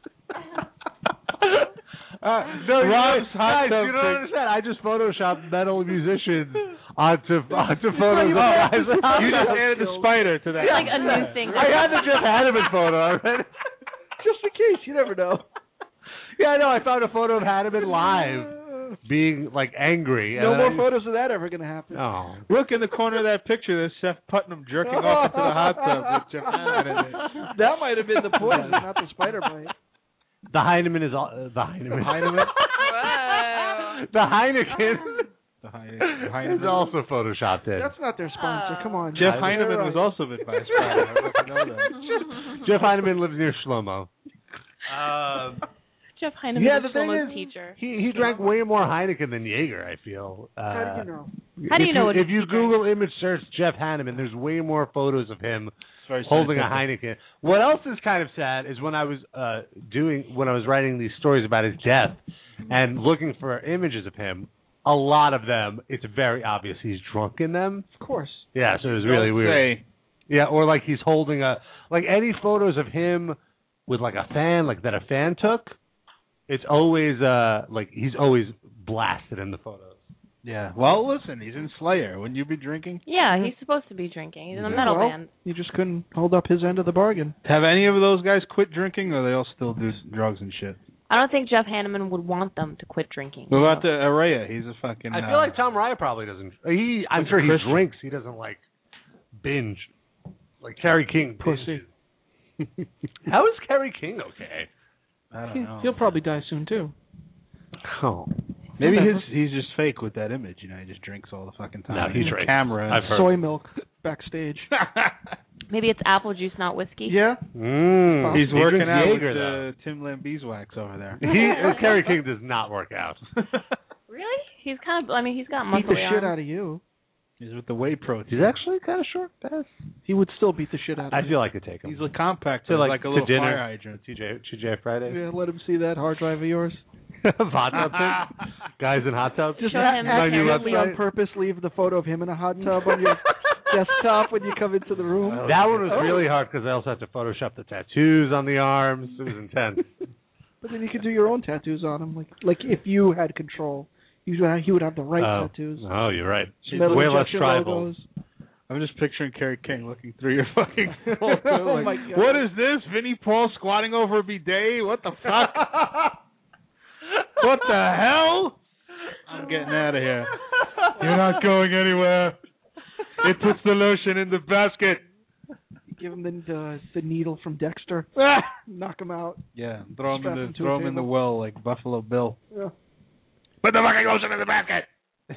Uh, no, Rob's guys, hot guys, tub you don't pic- understand. I just photoshopped metal musicians onto onto photos of you guys. have to- You just added the spider to that. It's like a new thing. I had the Jeff Hanneman photo already. Just in case, you never know. Yeah, I know. I found a photo of Hanneman live, being like angry. No and more I- photos of that ever going to happen. Oh. Look in the corner of that picture. There's Seth Putnam jerking off into the hot tub with Jeff Hanneman in it. That might have been the poison, not the spider bite. The Heineman is all, uh, the Heineman. Heineman? Whoa. The Heineken The Heine- is Heineman. also photoshopped in. That's not their sponsor. Oh. Come on. Jeff You're Heineman right. was also bit by a spider. I don't know if you know that. Jeff Heineman lives near Shlomo. Um, Jeff Heineman yeah, is the thing Shlomo's is, teacher. he he drank way more Heineken than Jaeger. I feel. Uh, How do you know? How do if you know what If he you drank? Google image search Jeff Hanneman, there's way more photos of him It's very holding a scientific. Heineken. What else is kind of sad is when I was uh, doing when I was writing these stories about his death and looking for images of him. A lot of them, it's very obvious he's drunk in them. Of course. Yeah, so it was really Don't weird. say. Yeah, or like he's holding a like any photos of him with like a fan, like that a fan took. It's always uh like he's always blasted in the photos. Yeah. Well, listen, he's in Slayer. Wouldn't you be drinking? Yeah, he's supposed to be drinking. He's in a Yeah, metal well, band. You just couldn't hold up his end of the bargain. Have any of those guys quit drinking, or they all still do drugs and shit? I don't think Jeff Hanneman would want them to quit drinking. What about the Araya? He's a fucking. I feel uh, like Tom Raya probably doesn't. He, I'm Like a sure he Christian. drinks. He doesn't like binge. Like Kerry King. Pussy. binges. How is Kerry King okay? I don't He, know. he'll probably die soon too. Oh, Maybe his he's just fake with that image. You know, he just drinks all the fucking time. No, he And drinks. Camera. I've heard. Soy milk backstage. Maybe it's apple juice, not whiskey. Yeah. Mm. He's He working drinks out Jaeger, with though. uh, Tim Lamb beeswax over there. He uh, Kerry King does not work out. Really? He's kind of. I mean, he's got Beat muscle the shit out of you. He's with the whey protein. He's actually kind of short. Fast. He would still beat the shit out of I you. feel like I could take him. He's a compact. So, He's like, like, a to little dinner. fire hydrant. T J T J Friday. Yeah, let him see that hard drive of yours. Hot tub thing. Guys in hot tubs. Just Show him my new accidentally website. on purpose leave the photo of him in a hot tub on your desktop when you come into the room. That one was really hard because I also had to Photoshop the tattoos on the arms. It was intense. But then you could do your own tattoos on him, like like if you had control, you would have, he would have the right oh. tattoos. Oh, you're right. Metal Way less injection tribal. logos. I'm just picturing Kerry King looking through your fucking photo. Oh like, my God. what is this? Vinnie Paul squatting over a bidet? What the fuck? What the hell? I'm getting out of here. You're not going anywhere. It puts the lotion in the basket. Give him the the, the needle from Dexter. Knock him out. Yeah, throw him Strap in him the to a throw him in the table. well like Buffalo Bill. Yeah. Put the fucking lotion in the basket.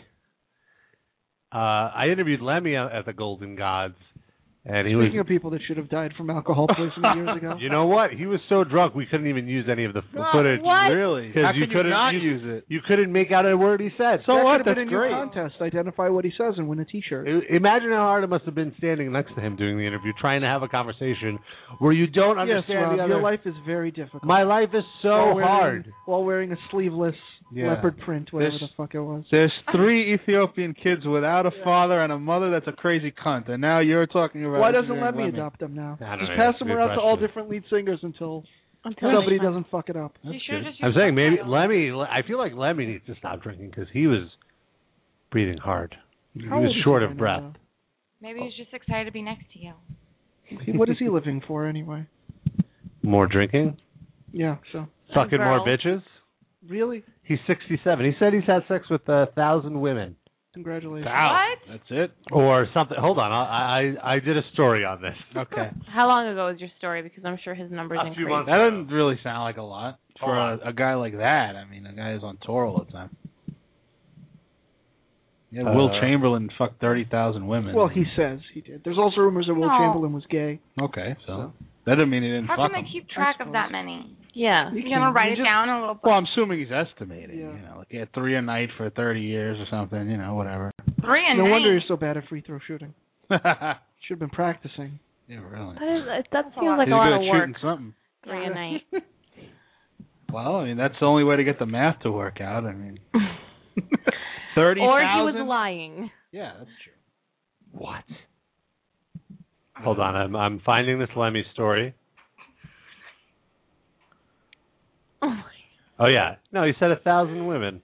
Uh, I interviewed Lemmy at the Golden Gods, and he was. Speaking of people that should have died from alcohol poisoning years ago. You know what? He was so drunk we couldn't even use any of the f- footage. what? Really? Because How you could you couldn't not you, use it? You couldn't make out a word he said. So that what? could have That's been in great. your contest. Identify what he says and win a T-shirt. I- Imagine how hard it must have been standing next to him doing the interview, trying to have a conversation where you don't Yes, understand Rob, the other. your life is very difficult. My life is so While wearing- hard. While wearing a sleeveless Yeah. leopard print, whatever This- the fuck it was. There's three Ethiopian kids without a father and a mother that's a crazy cunt, and now you're talking about. Why doesn't interviewing Lemmy Lemmy. adopt them now? I don't Just know, pass that's a them good around to all question. different lead singers until Until somebody next time. doesn't fuck it up. You should have just I'm used saying maybe subtitles. Lemmy. I feel like Lemmy needs to stop drinking because he was breathing hard. He How was old is short he of right breath. now, Maybe he's just excited to be next to you. though? What is he living for anyway? More drinking, Yeah, so. fucking more girls. bitches. Really? He's sixty-seven. He said he's had sex with a thousand women Congratulations. What? That's it? or something. Hold on, I I, I did a story on this. Okay. How long ago was your story? Because I'm sure his numbers A few increased. months. That doesn't really sound like a lot for Hold a, a guy like that. I mean, a guy who's on tour all the time. Yeah, Uh, Will Chamberlain fucked thirty thousand women. Well, he says he did. There's also rumors that Will No. Chamberlain was gay. Okay, so that doesn't mean he didn't How fuck can him. they keep track I of that many? Yeah. You You gonna can- write you it just- down in a little book? Well, I'm assuming he's estimating. Yeah. You know, like he had three a night for thirty years or something. You know, whatever. Three and No nine. wonder he's so bad at free throw shooting. yeah, Should have been practicing. really. That, is, that That's a seems lot. like He's a lot good of at work. shooting something. Three a night. Well, I mean, that's the only way to get the math to work out. I mean, thirty Or he thousand. was lying. Yeah, that's true. What? Hold on, I'm I'm finding this Lemmy story. Oh my. Oh yeah, no, he said a thousand women.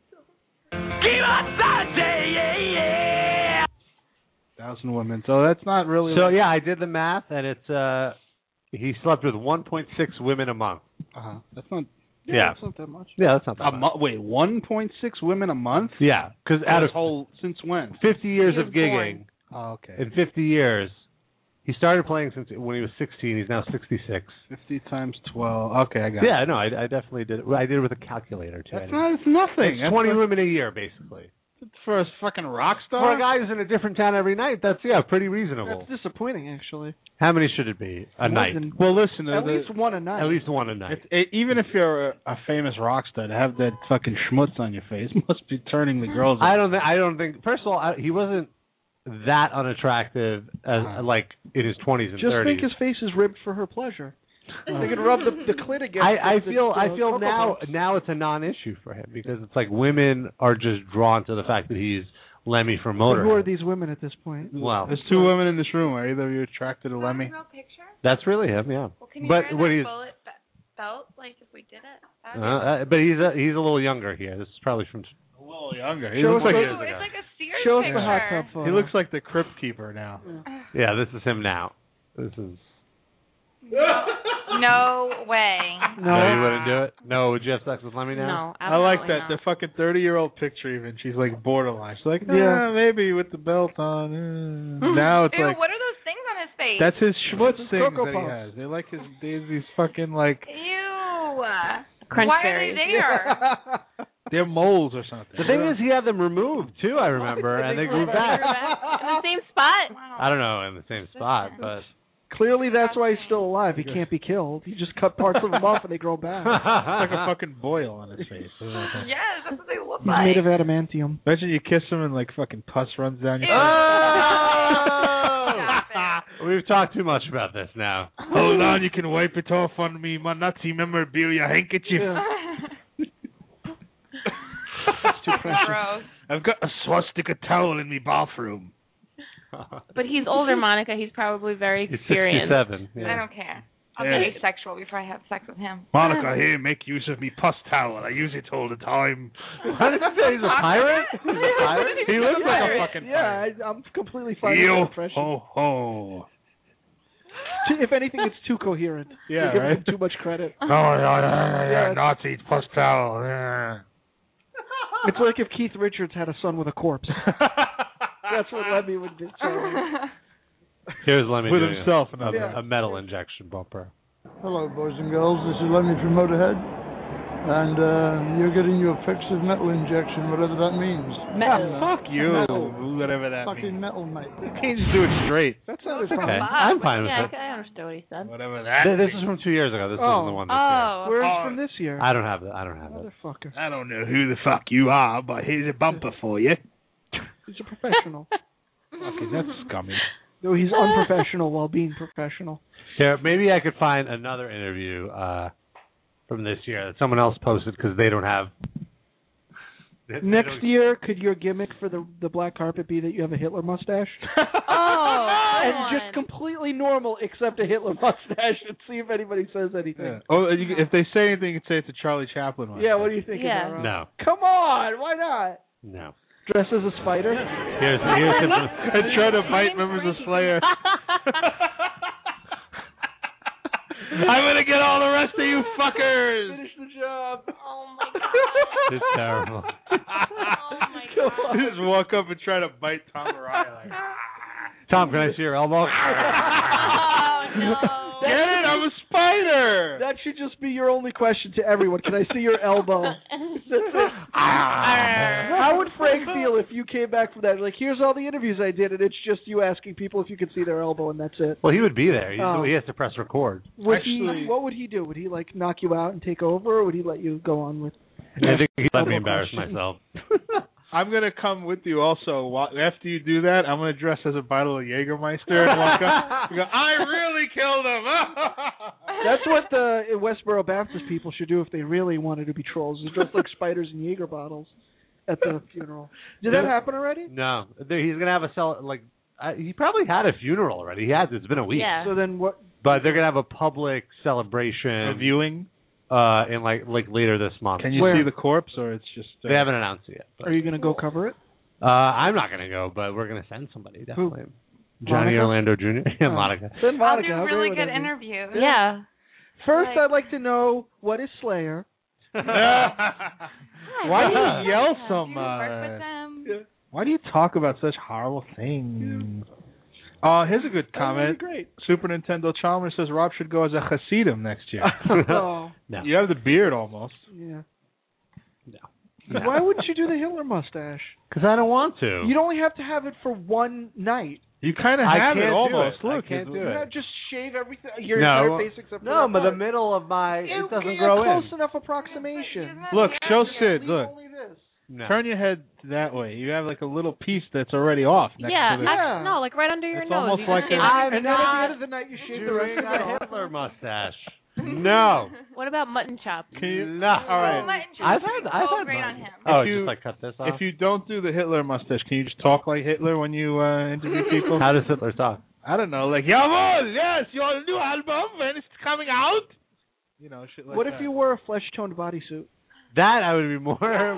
Thousand women. So that's not really. So yeah, I did the math, and it's uh, he slept with one point six women a month. uh-huh. That's not Yeah, It's not that much. yeah, that's not a that much. mo- Wait, one point six women a month? Yeah, because out Out of of whole since when? fifty years He of was gigging, Oh, okay. in fifty years, he started playing since when he was sixteen. He's now sixty-six. Fifty times twelve. Okay, I got it. Yeah, no, I, I definitely did it. I did it with a calculator too. That's not. It's nothing. It's That's twenty for, women a year, basically. for a fucking rock For star. a guy who's in a different town every night, that's yeah, pretty reasonable. That's disappointing, actually. How many should it be a More night? than- Well, listen. At the, least one a night. At least one a night. It's, it, even if you're a, a famous rock star, to have that fucking schmutz on your face must be turning the girls. I on. don't think. I don't think. First of all, I, he wasn't that unattractive as Uh-huh. like in his twenties and Just thirties. think his face is ribbed for her pleasure. They could rub the, the clit against I, I the- feel. the, I uh, feel Cocoa now. Puffs. Now it's a non-issue for him because it's like women are just drawn to the fact that he's Lemmy from But who are Motorhead. these women at this point? Well, There's two women in this room. Are either of you attracted to Lemmy? Real picture? that's really him. Yeah. Well, can you But wear what that he's- bullet be- belt like if we did it? That'd be Uh, uh, but he's a, he's a little younger here. This is probably from. A little younger. He Show looks us like the- years Ooh, ago. it's like a Sears Show us picture. the hot tub photo. he looks like the crypt keeper now. Yeah, this is him now. This is. No way. No. No, you wouldn't do it. No, would you have sex with Lemmy now? No, I like absolutely that. not. The fucking thirty-year-old picture even. She's like borderline. She's like, Yeah. yeah, maybe with the belt on. Uh. Now it's Ew, like what are those things on his face? that's his schmutz His things Cocoa that he Puffs. has. They like his these, these fucking like Ew. Crunch Why berries. are they there? they're moles or something. The thing is, he had them removed too. I remember, and they grew back. In the same spot. I don't know in the same spot, but Clearly, that's why he's still alive. He can't be killed. He just cut parts of him off and they grow back. It's like a fucking boil on his face. Yes, that's what they look He's like. made of adamantium. Imagine you kiss him and like fucking pus runs down your Ew. face. Stop it. we've talked too much about this now. Hold on, you can wipe it off on me, my Nazi memorabilia handkerchief. Yeah. It's too precious. Gross. I've got a swastika towel in me bathroom. But he's older, Monica. He's probably very He's experienced. sixty-seven. I Yeah. don't care. I'll Hey. be asexual before I have sex with him. Monica, here, make use of me pus towel. I use it all the time. What did you say? He's a pirate? He's a pirate? He looks like a Pirate. fucking Yeah, pirate. I, I'm completely fine with Yo, that impression. ho, ho. If anything, it's too coherent. Yeah, You're giving right? him too much credit. Oh, yeah, yeah, yeah, Yeah. Nazi pus towel. Yeah. It's like if Keith Richards had a son with a corpse. That's what Lemmy would be. Here's Lemmy With doing himself, a, another. a, a metal injection bumper. Hello, boys and girls. This is Lemmy from Motorhead, and uh, you're getting your fix of metal injection, whatever that means. Yeah, fuck you, Metal. whatever that Fucking means. metal, mate. Can't just do it straight. That sounded Okay, fine. I'm fine with Yeah, it. I understood what he said. Whatever that Th- This means. is from two years ago. This Oh. isn't the one this Oh, Where's Oh. from this year? year. I don't have that. I don't have it. Motherfucker. I don't know who the fuck you are, but here's a bumper for you. He's a professional. Okay, that's scummy. Though he's unprofessional while being professional. Here, maybe I could find another interview uh, from this year that someone else posted because they don't have Next year, could your gimmick for the the black carpet be that you have a Hitler mustache? Oh, and just completely normal except a Hitler mustache, and see if anybody says anything. Yeah. Oh, you, if they say anything, you can say it's a Charlie Chaplin one. Yeah, what do you think? Yeah. Of that, Rob? No. Come on, why not? No. Dress as a spider? Here's here's the, and try to bite members of Slayer. I'm gonna get all the rest of you fuckers. Finish the job. Oh my god. It's terrible. Oh my god. Just walk up and try to bite Tom Araya. Like, Tom, can I see your elbow? Oh no. get it? I'm a spider. That should just be your only question to everyone. Can I see your elbow? That's it. How would Frank feel if you came back from that? Like, here's all the interviews I did, and it's just you asking people if you could see their elbow, and that's it. Well, he would be there. He, Oh. he has to press record. Would Actually- he? What would he do? Would he like knock you out and take over, or would he let you go on with? I think he'd let me Elbow embarrass question. myself. I'm gonna come with you also. Wha- After you do that, I'm gonna dress as a bottle of Jägermeister and walk up and go, I really killed him. That's what the Westboro Baptist people should do if they really wanted to be trolls. Is dress like spiders in Jaeger bottles at the funeral. Did that happen already? No, There- he's gonna have a cell. Like I, he probably had a funeral already. He has. It's been a week. Yeah. So then what? But they're gonna have a public celebration. A viewing? Uh, in like like later this month. Can you Where? see the corpse, or it's just? Uh, They haven't announced it yet. But, Are you going to go cover it? uh, I'm not gonna go, but we're gonna send somebody definitely. Johnny Monica? Orlando Junior and Oh. Monica. Send I'll Monica. do How great really would good that be? interviews. Yeah. First, Like- I'd like to know what is Slayer. Why do you yell so Do you work with much? them? Why do you talk about such horrible things? Oh, here's a good comment. Great. Super Nintendo Chalmers says Rob should go as a Hasidim next year. Oh, No. You have the beard almost. yeah. No. Why wouldn't you do the Hitler mustache? Because I don't want to. You'd only have to have it for one night. You kind of I have can't it do almost. it. I Look, can't it's- do You it. have just shave everything. Your No. entire face except for No, that but the part. middle of my You- it doesn't you're grow close in. enough approximation. Isn't that Look, weird? show Yeah, Sid. leave Look, only this. No. turn your head that way. You have like a little piece that's already off. Next Yeah. to the, act- Yeah. no, like right under your It's nose. almost You like just a- shave I'm it. And then at the not end of the night, you shave the rest doing of it a off. Hitler mustache. No. What about mutton chop? Can you, No. all Oh, right. mutton chops I've would had be I've so had great mine. on him. Oh, If you- just like cut this off. If you don't do the Hitler mustache, can you just talk like Hitler when you uh, interview people? How does Hitler talk? I don't know, like Jawohl, yes, your new album when it's coming out. You know, shit like What that. if you wore a flesh-toned bodysuit? That I would be more willing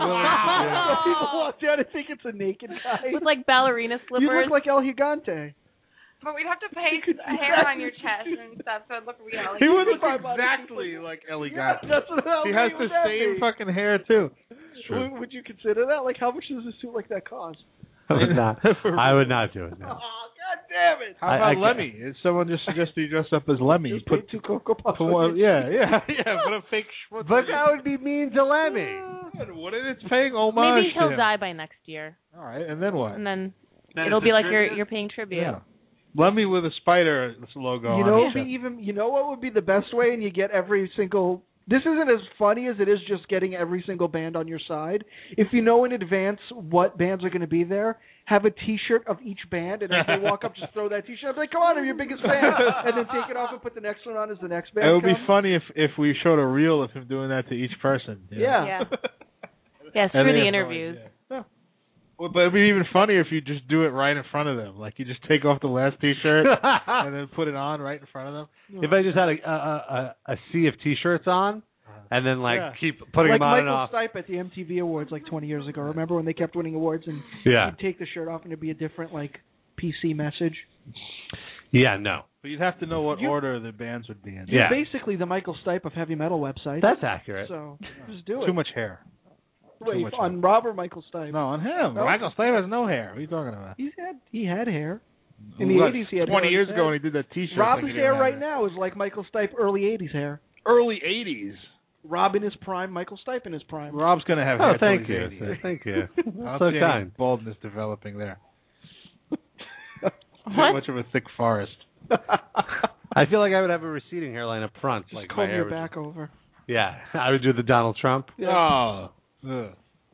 So to people walk down and think it's a naked guy. With like ballerina You slippers. look like El Gigante. But we'd have to paste could do hair that. on your chest and stuff so it'd look real. He would look My body exactly like Ellie Yeah, Gatti. that's what how He has great the would that same be? fucking hair too. Would, would you consider that? Like, how much does a suit like that cost? I would not. I would not do it. No. Oh, God damn it! How I- about I can't- Lemmy? If someone just suggested you dress up as Lemmy, Just put, put two Cocoa Puffs. put on one, your yeah, yeah, yeah, put a fake schmutz. But that would be mean to Lemmy. Wouldn't it? It's paying homage Maybe to he'll him. die by next year, All right, and then what? and then Then it'll it's be a like you're tribute? you're paying tribute. Yeah. Lemmy with a spider logo You on know, his what would chest. be even. You know what would be the best way, and you get every single. This isn't as funny as it is just getting every single band on your side. If you know in advance what bands are going to be there, have a T-shirt of each band, and as they walk up, just throw that T-shirt. Be like, "Come on, I'm your biggest fan," and then take it off and put the next one on as the next band. It would be comes. funny if if we showed a reel of him doing that to each person. you know? Yeah. Yeah. Yeah, And through they the have no interviews. idea. Yeah. Well, but it'd be even funnier if you just do it right in front of them. Like you just take off the last T-shirt and then put it on right in front of them. If I just had a a, a, a sea of T-shirts on, and then like Yeah. keep putting like them on and Michael off. Stipe at the M T V Awards like twenty years ago. Remember when they kept winning awards and Yeah. he'd take the shirt off and it'd be a different like P C message? Yeah, no, But you'd have to know what You- order the bands would be in. Yeah. You're basically the Michael Stipe of heavy metal websites. that's accurate. So just do it. Too much hair. Wait, much on Rob or Michael Stipe? No, on him. No. Michael Stipe has no hair. What are you talking about? He had he had hair. In the What, eighties, he had twenty hair. years He ago had- when he did that T-shirt. Rob's thing, he hair didn't right have now is like Michael Stipe early eighties hair. Early eighties. Rob in his prime, Michael Stipe in his prime. Rob's gonna have Oh, hair till thank he's you, eighty. sir. Thank you. I don't So see any kind. baldness developing there. Too What? much of a thick forest. I feel like I would have a receding hairline up front. Just like my comb hair your would- back over. Yeah, I would do the Donald Trump. Oh. Ugh.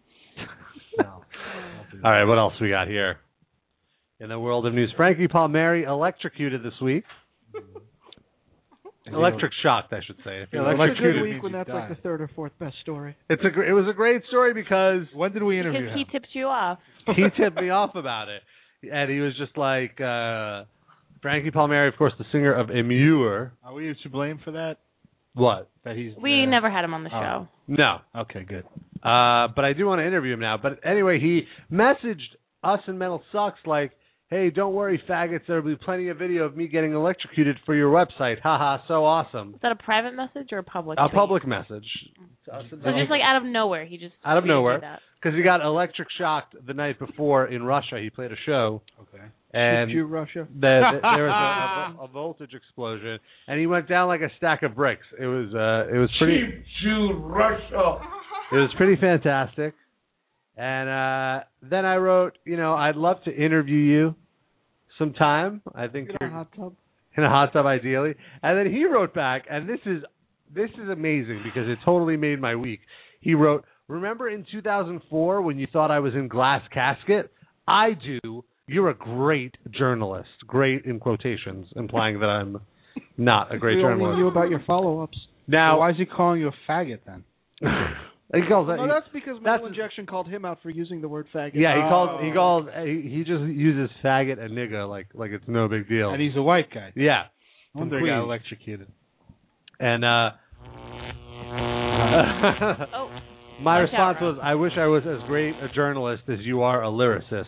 No. All right, what else we got here? In the world of news, Frankie Palmieri electrocuted this week. Electric shocked, I should say. If Yeah, you It's a electrocuted good means week when you that's like died. the third or fourth best story. It's a gr- it was a great story because when did we interview Because him? he tipped you off. he tipped me off about it, and he was just like uh, Frankie Palmieri, of course, the singer of Immure. Are we to blame for that? What? That he's. We uh, never had him on the oh. show. No. Okay, good. Uh, but I do want to interview him now. But anyway, he messaged us in Metal Sucks like, hey, don't worry, faggots. There will be plenty of video of me getting electrocuted for your website. Haha, so awesome. Is that a private message or a public? A tweet? public message. So just like out of nowhere, he just Out of tweeted nowhere. that. Because he got electric shocked the night before in Russia. He played a show. Okay. And Did you, Russia? the, the, there was a, a, a voltage explosion, and he went down like a stack of bricks. It was uh, it was pretty. Cheap Jew Russia. It was pretty fantastic. And uh, then I wrote, you know, I'd love to interview you sometime. I think In you're a hot tub. in a hot tub, ideally. And then he wrote back, and this is this is amazing because it totally made my week. He wrote, "Remember in two thousand four when you thought I was in Glass Casket? I do. You're a great journalist. Great in quotations, implying that I'm not a great we journalist." only knew about your follow-ups. Now, So why is he calling you a faggot then? he calls that. No, that's because that's- Metal Injection called him out for using the word faggot. Yeah, he Oh. calls. He calls. He, he just uses faggot and nigga like like it's no big deal. And he's a white guy. Yeah. No wonder From he got Queens. electrocuted. And uh, Oh. my Watch response out, Rob. was, "I wish I was as great a journalist as you are a lyricist."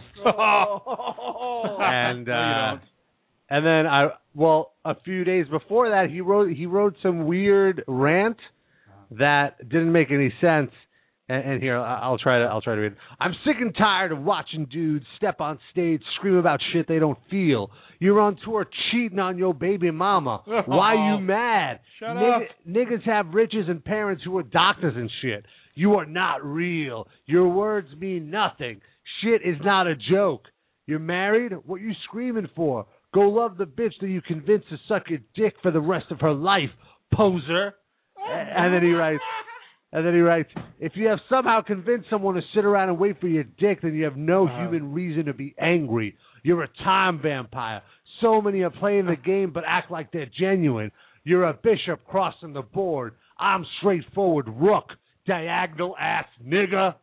and No, you uh, don't. and then I, well, a few days before that, he wrote he wrote some weird rant that didn't make any sense. And, and here, I- I'll try to I'll try to read it. "I'm sick and tired of watching dudes step on stage, scream about shit they don't feel. You're on tour cheating on your baby mama. Why you mad? Shut Nigga- up. Niggas have riches and parents who are doctors and shit. You are not real. Your words mean nothing. Shit is not a joke. You're married? What you screaming for? Go love the bitch that you convinced to suck your dick for the rest of her life, poser." And then he writes, and then he writes, "If you have somehow convinced someone to sit around and wait for your dick, then you have no Uh-huh. human reason to be angry. You're a time vampire. So many are playing the game but act like they're genuine. You're a bishop crossing the board. I'm straightforward rook, diagonal ass nigga."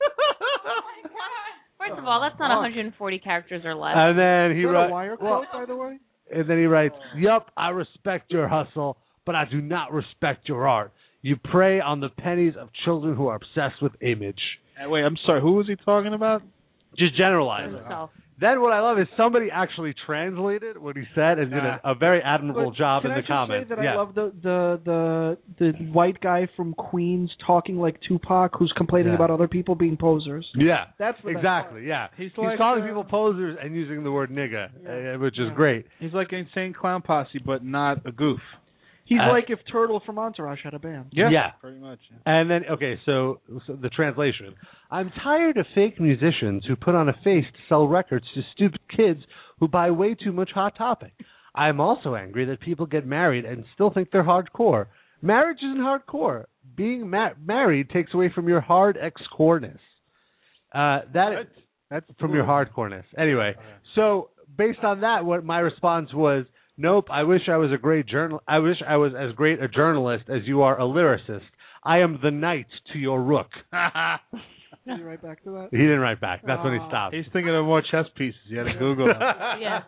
First of all, that's not one hundred forty characters or less. And then he Is that a writes, wire well, quote, by the way? and then he writes, "Yup, I respect your hustle, but I do not respect your art. You prey on the pennies of children who are obsessed with image." Uh, wait, I'm sorry. Who was he talking about? Just generalize it. Himself. Then what I love is somebody actually translated what he said and did a, a very admirable But job can in I the just comments. say that yeah. I love the, the the the white guy from Queens talking like Tupac, who's complaining Yeah. about other people being posers. Yeah, That's the best exactly. Yeah, He's he's like, calling uh, people posers and using the word nigga, Yeah. uh, which is Yeah. great. He's like an insane clown posse, but not a goof. He's Uh, like if Turtle from Entourage had a band. Yeah. Pretty much. Yeah. And then, okay, so, so the translation. "I'm tired of fake musicians who put on a face to sell records to stupid kids who buy way too much Hot Topic. I'm also angry that people get married and still think they're hardcore. Marriage isn't hardcore. Being ma- married takes away from your hard ex-coreness. Uh, that that's from your hardcoreness. Anyway, so based on that, what my response was, nope, I wish I was a great journal. I wish I was as great a journalist as you are a lyricist. I am the knight to your rook." Did you write back to that? He didn't write back. That's when he Aw. stopped. He's thinking of more chess pieces. You had to Google him. Yeah.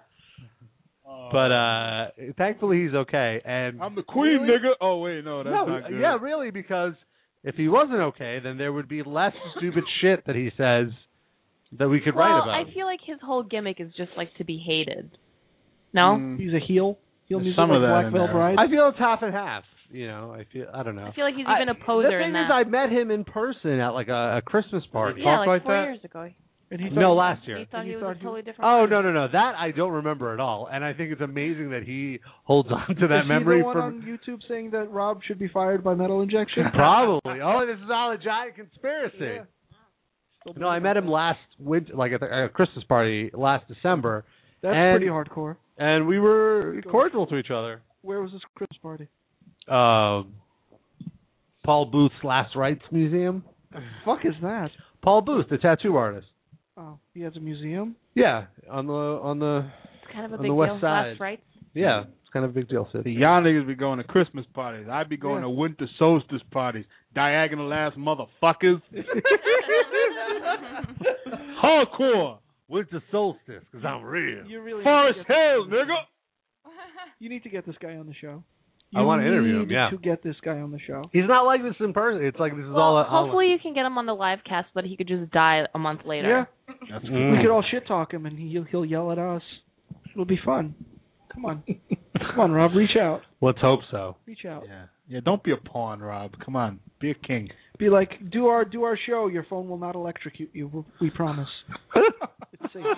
But uh, thankfully he's okay. And I'm the queen, Really? nigga. Oh wait, no, that's no, not good. yeah, really, because if he wasn't okay, then there would be less stupid shit that he says that we could well, write about. I feel like his whole gimmick is just like to be hated. No? Mm. He's a heel. Heel There's music some like of that Black in Veil there. Bride. I feel it's half and half. You know, I feel I don't know. I feel like he's I- even a poser The thing in that. is, I met him in person at like a, a Christmas party. yeah, talk like, like four that? years ago. And he No, thought- last year. He thought And he you was thought a he- totally different Oh person. no no no! That I don't remember at all, and I think it's amazing that he holds on to that Is he memory the one from. on YouTube saying that Rob should be fired by Metal Injection? Probably. Oh, this is all a giant conspiracy. Yeah. No, I met him last winter, like at the, at a Christmas party last December, That's and- pretty hardcore. and we were cordial to each other. Where was this Christmas party? Um, Paul Booth's Last Rites Museum. Fuck is that? Paul Booth, the tattoo artist. Oh, he has a museum. Yeah, on the on the It's kind of a On big the west deal. side. Last rights. yeah, it's kind of a big deal, Sid. See, y'all niggas be going to Christmas parties. I be going Yeah. to winter solstice parties. Diagonal ass motherfuckers. Hardcore. Winter solstice, because I'm real. You really Forest need to get Hills, this- nigga. You need to get this guy on the show. I You wanna interview him, need yeah. to get this guy on the show. He's not like this in person. It's like this is Well, all. all hopefully you can get him on the live cast, but he could just die a month later. Yeah. That's Mm. We could all shit talk him, and he'll he'll yell at us. It'll be fun. Come on, come on, Rob, reach out, Let's hope so. reach out. Yeah. Yeah, don't be a pawn, Rob. Come on. Be a king. Be like, do our do our show. Your phone will not electrocute you. We- We promise. It's safe.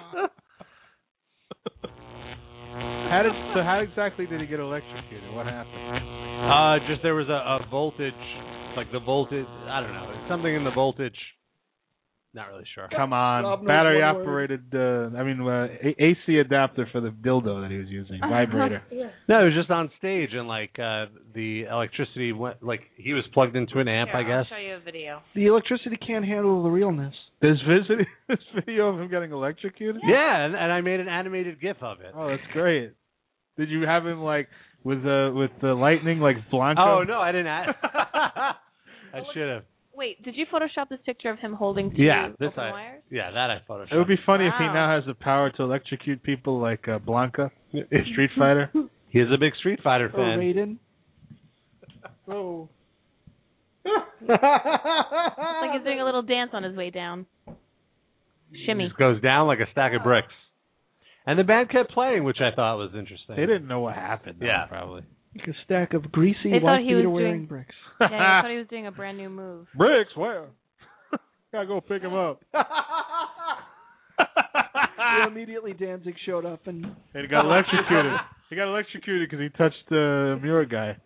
How did so how exactly did he get electrocuted? What happened? Uh, just there was a, a voltage, like the voltage. I don't know, something in the voltage. Not really sure. Come on. Rob knows Battery one word. operated uh I mean uh, A- AC adapter for the dildo that he was using. Vibrator. No, it was just on stage, and like uh, the electricity went. Like he was plugged into an amp, Here, I guess. I'll show you a video. The electricity can't handle the realness. There's visit this video of him getting electrocuted? Yeah, and, and I made an animated GIF of it. Oh, that's great. Did you have him like with the with the lightning like Blanco? Oh no, I didn't. Add- I should have. Wait, did you Photoshop this picture of him holding two Yeah, this open I. wires? Yeah, that I photoshopped. It would be funny if he Wow. now has the power to electrocute people like uh, Blanca, Street Fighter. He is a big Street Fighter Oh, fan. Raiden. Oh. It's like he's doing a little dance on his way down. Shimmy. Just goes down like a stack of bricks. And the band kept playing, which I thought was interesting. They didn't know what happened. Though, Yeah. probably. Like a stack of greasy They thought white he was beater wearing doing- bricks. Yeah, I thought he was doing a brand new move. Bricks, where? Gotta go pick him up. Yeah, immediately Danzig showed up and And he got electrocuted. He got electrocuted because he touched the Muir guy.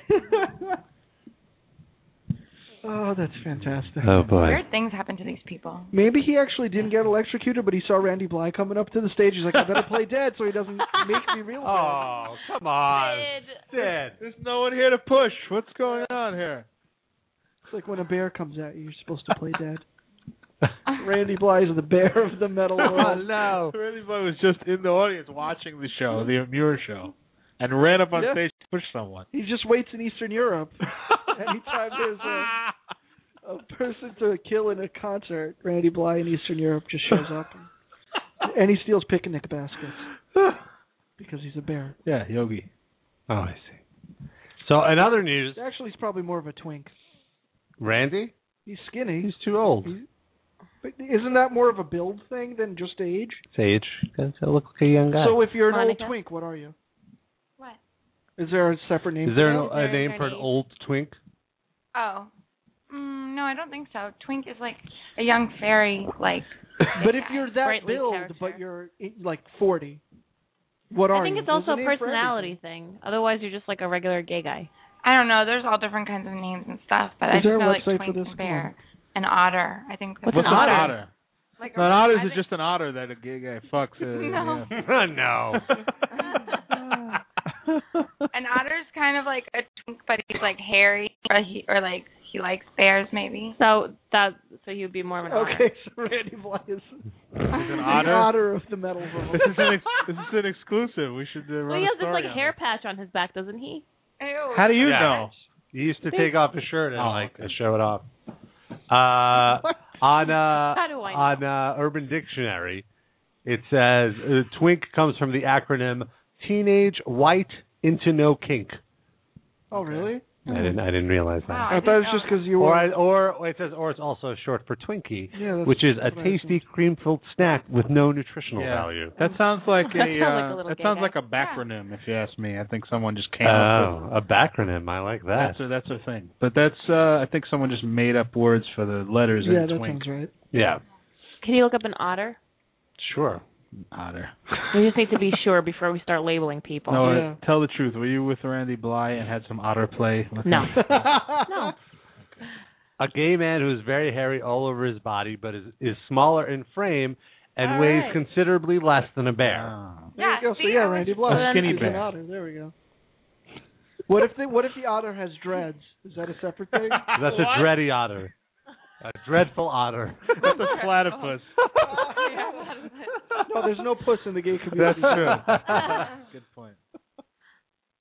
oh, that's fantastic. Oh boy. Weird things happen to these people. Maybe he actually didn't get electrocuted, but he saw Randy Bly coming up to the stage. He's like, I better play dead so he doesn't make me real dead. Oh, come on. Dead. There's no one here to push. What's going on here? It's like when a bear comes at you, you're supposed to play dead. Randy Bly is the bear of the metal Oh, world. no. Everybody was just in the audience watching the show, the Muir show, and ran up on Yeah. stage to push someone. He just waits in Eastern Europe. Anytime there's a, a person to kill in a concert, Randy Bly in Eastern Europe just shows up. And, and he steals picnic baskets because he's a bear. Yeah, Yogi. Oh, I see. So, in other news, Actually, he's probably more of a twink. Randy? He's skinny. He's too old. He's- But isn't that more of a build thing than just age? Sage. Does look like a young guy. So if you're an Monica? old twink, what are you? What? Is there a separate name? is there for an, Is a there- name is there for an any- old twink? Oh. Mm, no, I don't think so. Twink is like a young fairy, like. that? But if you're that Sprightly build, character. but you're eh, like forty, what are I think you? it's also There's a name for personality thing. Otherwise, you're just like a regular gay guy. I don't know. There's all different kinds of names and stuff, but I Is just there a know like website twink for this? and bear, an otter. I think. What's What's an an otter? otter? Like No, an otter is I think- just an otter that a gay guy fucks. Uh, No. yeah. no. An otter's kind of like a twink, but he's like hairy, or he or like he likes bears, maybe. So that so he would be more of an otter. Okay, so Randy Bly is He's the an otter. otter of the metal world. This is an ex- this is an exclusive. We should uh, Well, run he a has this story like on hair it. patch on his back, doesn't he? Ew. How do you Yeah. know? He used to take off his shirt and Oh, like okay. show it off. Uh, on uh, How do I know? on uh, Urban Dictionary, it says uh, twink comes from the acronym Teenage White Into No Kink. Oh, really? I didn't I didn't realize that. Wow. I thought it was just because you were. Or I, or it says or it's also short for Twinkie, Yeah, that's which is a what I tasty cream-filled snack with no nutritional Yeah. value. That sounds like That a. sounds like uh, a little that gay sounds guy. like a backronym, if you ask me. I think someone just came up with. Oh, a backronym. I like that. That's a, that's a thing. But that's uh I think someone just made up words for the letters Yeah, in that twink. sounds right. Yeah, Can you look up an otter? sure. Otter. We just need to be sure before we start labeling people. No, Yeah. uh, tell the truth. Were you with Randy Bly and had some otter play? With No. him? No. A gay man who is very hairy all over his body, but is is smaller in frame and All weighs right. considerably less than a bear. Oh. There Yeah, you go. So see, yeah, I was- Randy Bly. A skinny He's an bear. otter. There we go. What if the what if the otter has dreads? Is that a separate thing? That's a dready otter. A dreadful otter. That's a platypus. No, there's no puss in the gay community. That's true. Good point.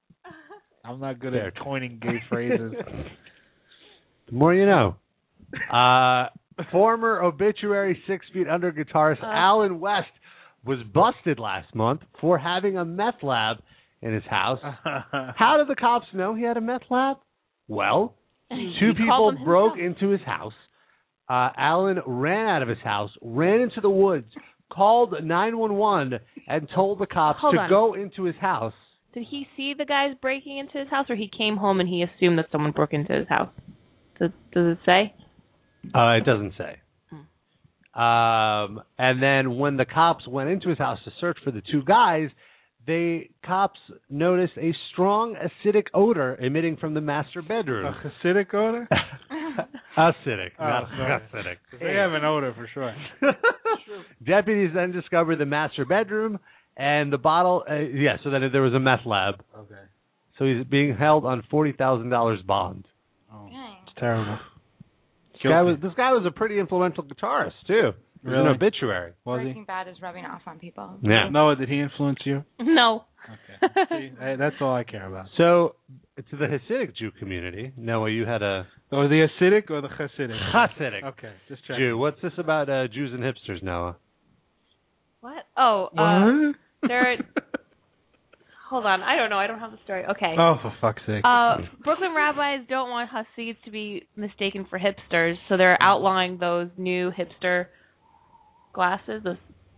I'm not good There. at coining gay phrases. The more you know. Uh, former Obituary Six Feet Under guitarist Uh. Alan West was busted last month for having a meth lab in his house. How did the cops know he had a meth lab? Well, two He people called them broke himself. into his house. Uh, Alan ran out of his house, ran into the woods, called nine one one, and told the cops Hold to on. go into his house. Did he see the guys breaking into his house, or he came home and he assumed that someone broke into his house? Does, does it say? Uh, it doesn't say. Hmm. Um, and then when the cops went into his house to search for the two guys, they cops noticed a strong acidic odor emitting from the master bedroom. A acidic odor? Acidic, Oh, not sorry. acidic. They have an odor for sure. Deputies then discovered the master bedroom and the bottle. Uh, yeah, so then there was a meth lab. Okay. So he's being held on forty thousand dollars bond. Oh, Dang. it's terrible. This guy was this guy was a pretty influential guitarist too. He was Really? an obituary. Was he? Breaking Bad is rubbing off on people. Yeah. Noah, did he influence you? No. Okay. See, hey, that's all I care about. So to the Hasidic Jew community, Noah, you had a Or the acidic or the Hasidic? Hasidic Okay, just check. Jew. What's this about uh, Jews and hipsters, Noah? What? Oh, uh, there. Hold on, I don't know. I don't have the story. Okay. Oh, for fuck's sake. Uh, Brooklyn rabbis don't want Hasids to be mistaken for hipsters, so they're outlawing those new hipster glasses, those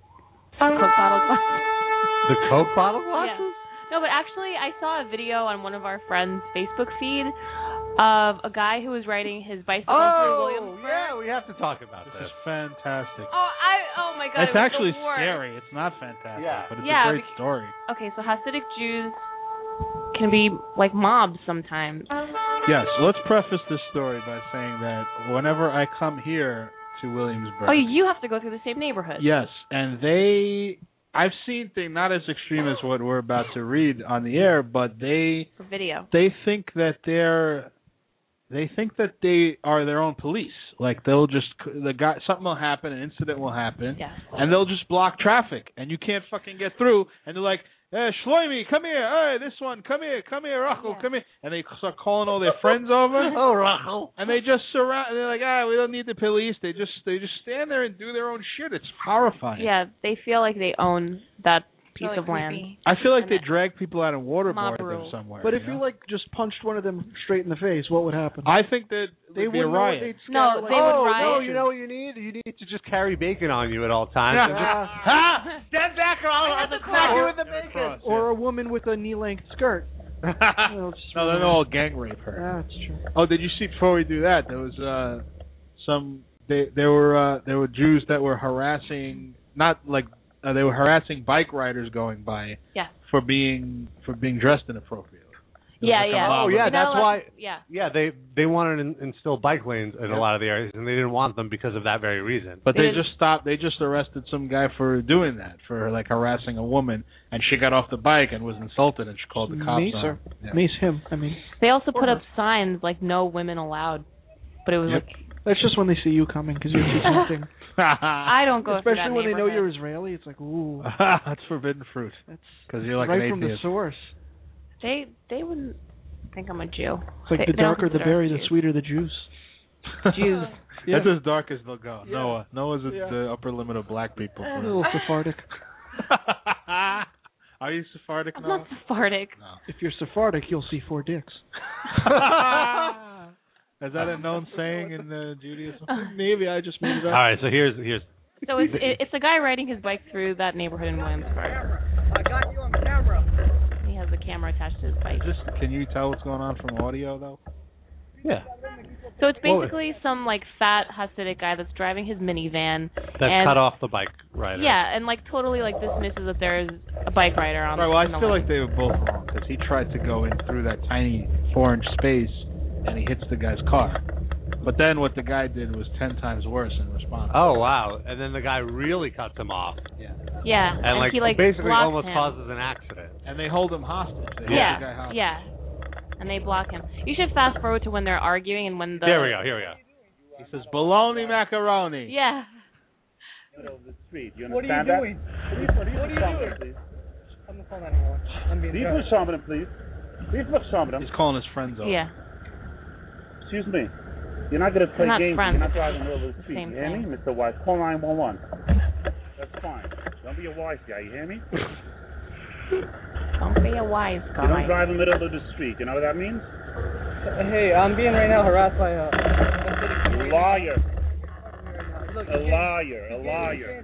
Coke bottle glasses. The Coke bottle glasses? Yeah. No, but actually, I saw a video on one of our friends' Facebook feed of a guy who was riding his bicycle through Oh, Williamsburg. yeah, we have to talk about This this. is fantastic. Oh, I. Oh my God. It's it was actually the worst. scary. It's not fantastic, Yeah. but it's Yeah, a great bec- story. Okay, so Hasidic Jews can be like mobs sometimes. Yes, let's preface this story by saying that whenever I come here to Williamsburg, Oh, you have to go through the same neighborhood. yes, and they, I've seen things not as extreme as what we're about to read on the air, but they For video. they think that they're they think that they are their own police. Like they'll just the guy something will happen, an incident will happen, Yes. and they'll just block traffic, and you can't fucking get through. And they're like, "Hey, Shloimi, come here. Hey, this one, come here, come here, Rachel, Yeah. come here." And they start calling all their friends over. Oh, Rachel. And they just surround. And they're like, "Ah, we don't need the police." They just they just stand there and do their own shit. It's horrifying. Yeah, they feel like they own that piece Really of land. creepy. I feel like And they that- drag people out and waterboard Mob them rule. somewhere. But if you you know? like just punched one of them straight in the face, what would happen? I think that they would be a wouldn't know what riot. they'd No, scatter like- they would Oh, riot. no, you know what you need? You need to just carry bacon on you at all times. and just, Yeah. ah, stand back or I'll, I I'll have just to crack call- you with the Yeah, bacon. cross, Or a woman with a knee-length skirt. Well, just No, then they'll all gang rape her. Yeah, that's true. Oh, did you see before we do that? There was uh, some. They there were uh, there were Jews that were harassing, not like uh, they were harassing bike riders going by Yeah. for being for being dressed inappropriately. It was Yeah, like a yeah. mob Oh, of yeah, You're them. not that's allowed why- to- Yeah. Yeah, they they wanted to in- instill bike lanes in Yeah. a lot of the areas, and they didn't want them because of that very reason. But They they didn't- just stopped. They just arrested some guy for doing that, for like harassing a woman, and she got off the bike and was insulted, and she called the cops Mace on her. her. Yeah. Mace him. I mean, They also put Or up signs like "No women allowed," but it was Yep. like that's just when they see you coming because you're too tempting. I don't go through Especially that when they know neighborhood. you're Israeli. It's like, ooh, That's forbidden fruit that's because you're like right an from the atheist. source. They they wouldn't think I'm a Jew. It's like They- the they don't darker the consider berry, us the Jews. sweeter the juice. Jews. Yeah. That's as dark as they'll go. Yeah. Noah. Noah's at Yeah. the upper limit of black people. A For little Sephardic. Are you Sephardic, I'm Noah? not Sephardic. No. If you're Sephardic, you'll see four dicks. Is that a known saying in uh, Judaism? Maybe I just made it All up. right, so here's here's So it's it, it's a guy riding his bike through that neighborhood in Williamsburg. I got you on camera. He has the camera attached to his bike. Just can you tell what's going on from audio though? yeah. So it's Well, basically some like fat Hasidic guy that's driving his minivan. That and, cut off the bike rider. Yeah, and like totally like dismisses that there's a bike rider on. Right. Well, I in the feel lane. like they were both wrong because he tried to go in through that tiny four-inch space and he hits the guy's car. But then what the guy did was ten times worse in response. Oh wow! And then the guy really cuts him off, Yeah. Yeah, and, and like, he like basically blocks almost him. causes an accident. And they hold him hostage. They hold the guy Yeah, hostage. yeah, and they block him. You should fast forward to when they're arguing and when the. There we go. Here we go. He says bologna macaroni. Yeah. What are you doing? What are you doing? I'm gonna call nine one one. I'm being Can you judged. do something, please? Leave look something. He's calling his friends over. Yeah. Excuse me. You're not going to play They're not games. friends. You're not driving the middle of the street. Same You hear me, thing. Mister Wise? Call nine one one. That's fine. Don't be a wise guy. You hear me? Don't be a wise guy. You don't drive in the middle of the street. You know what that means? Hey, I'm being right now harassed by a. Liar. Look, A liar. A liar.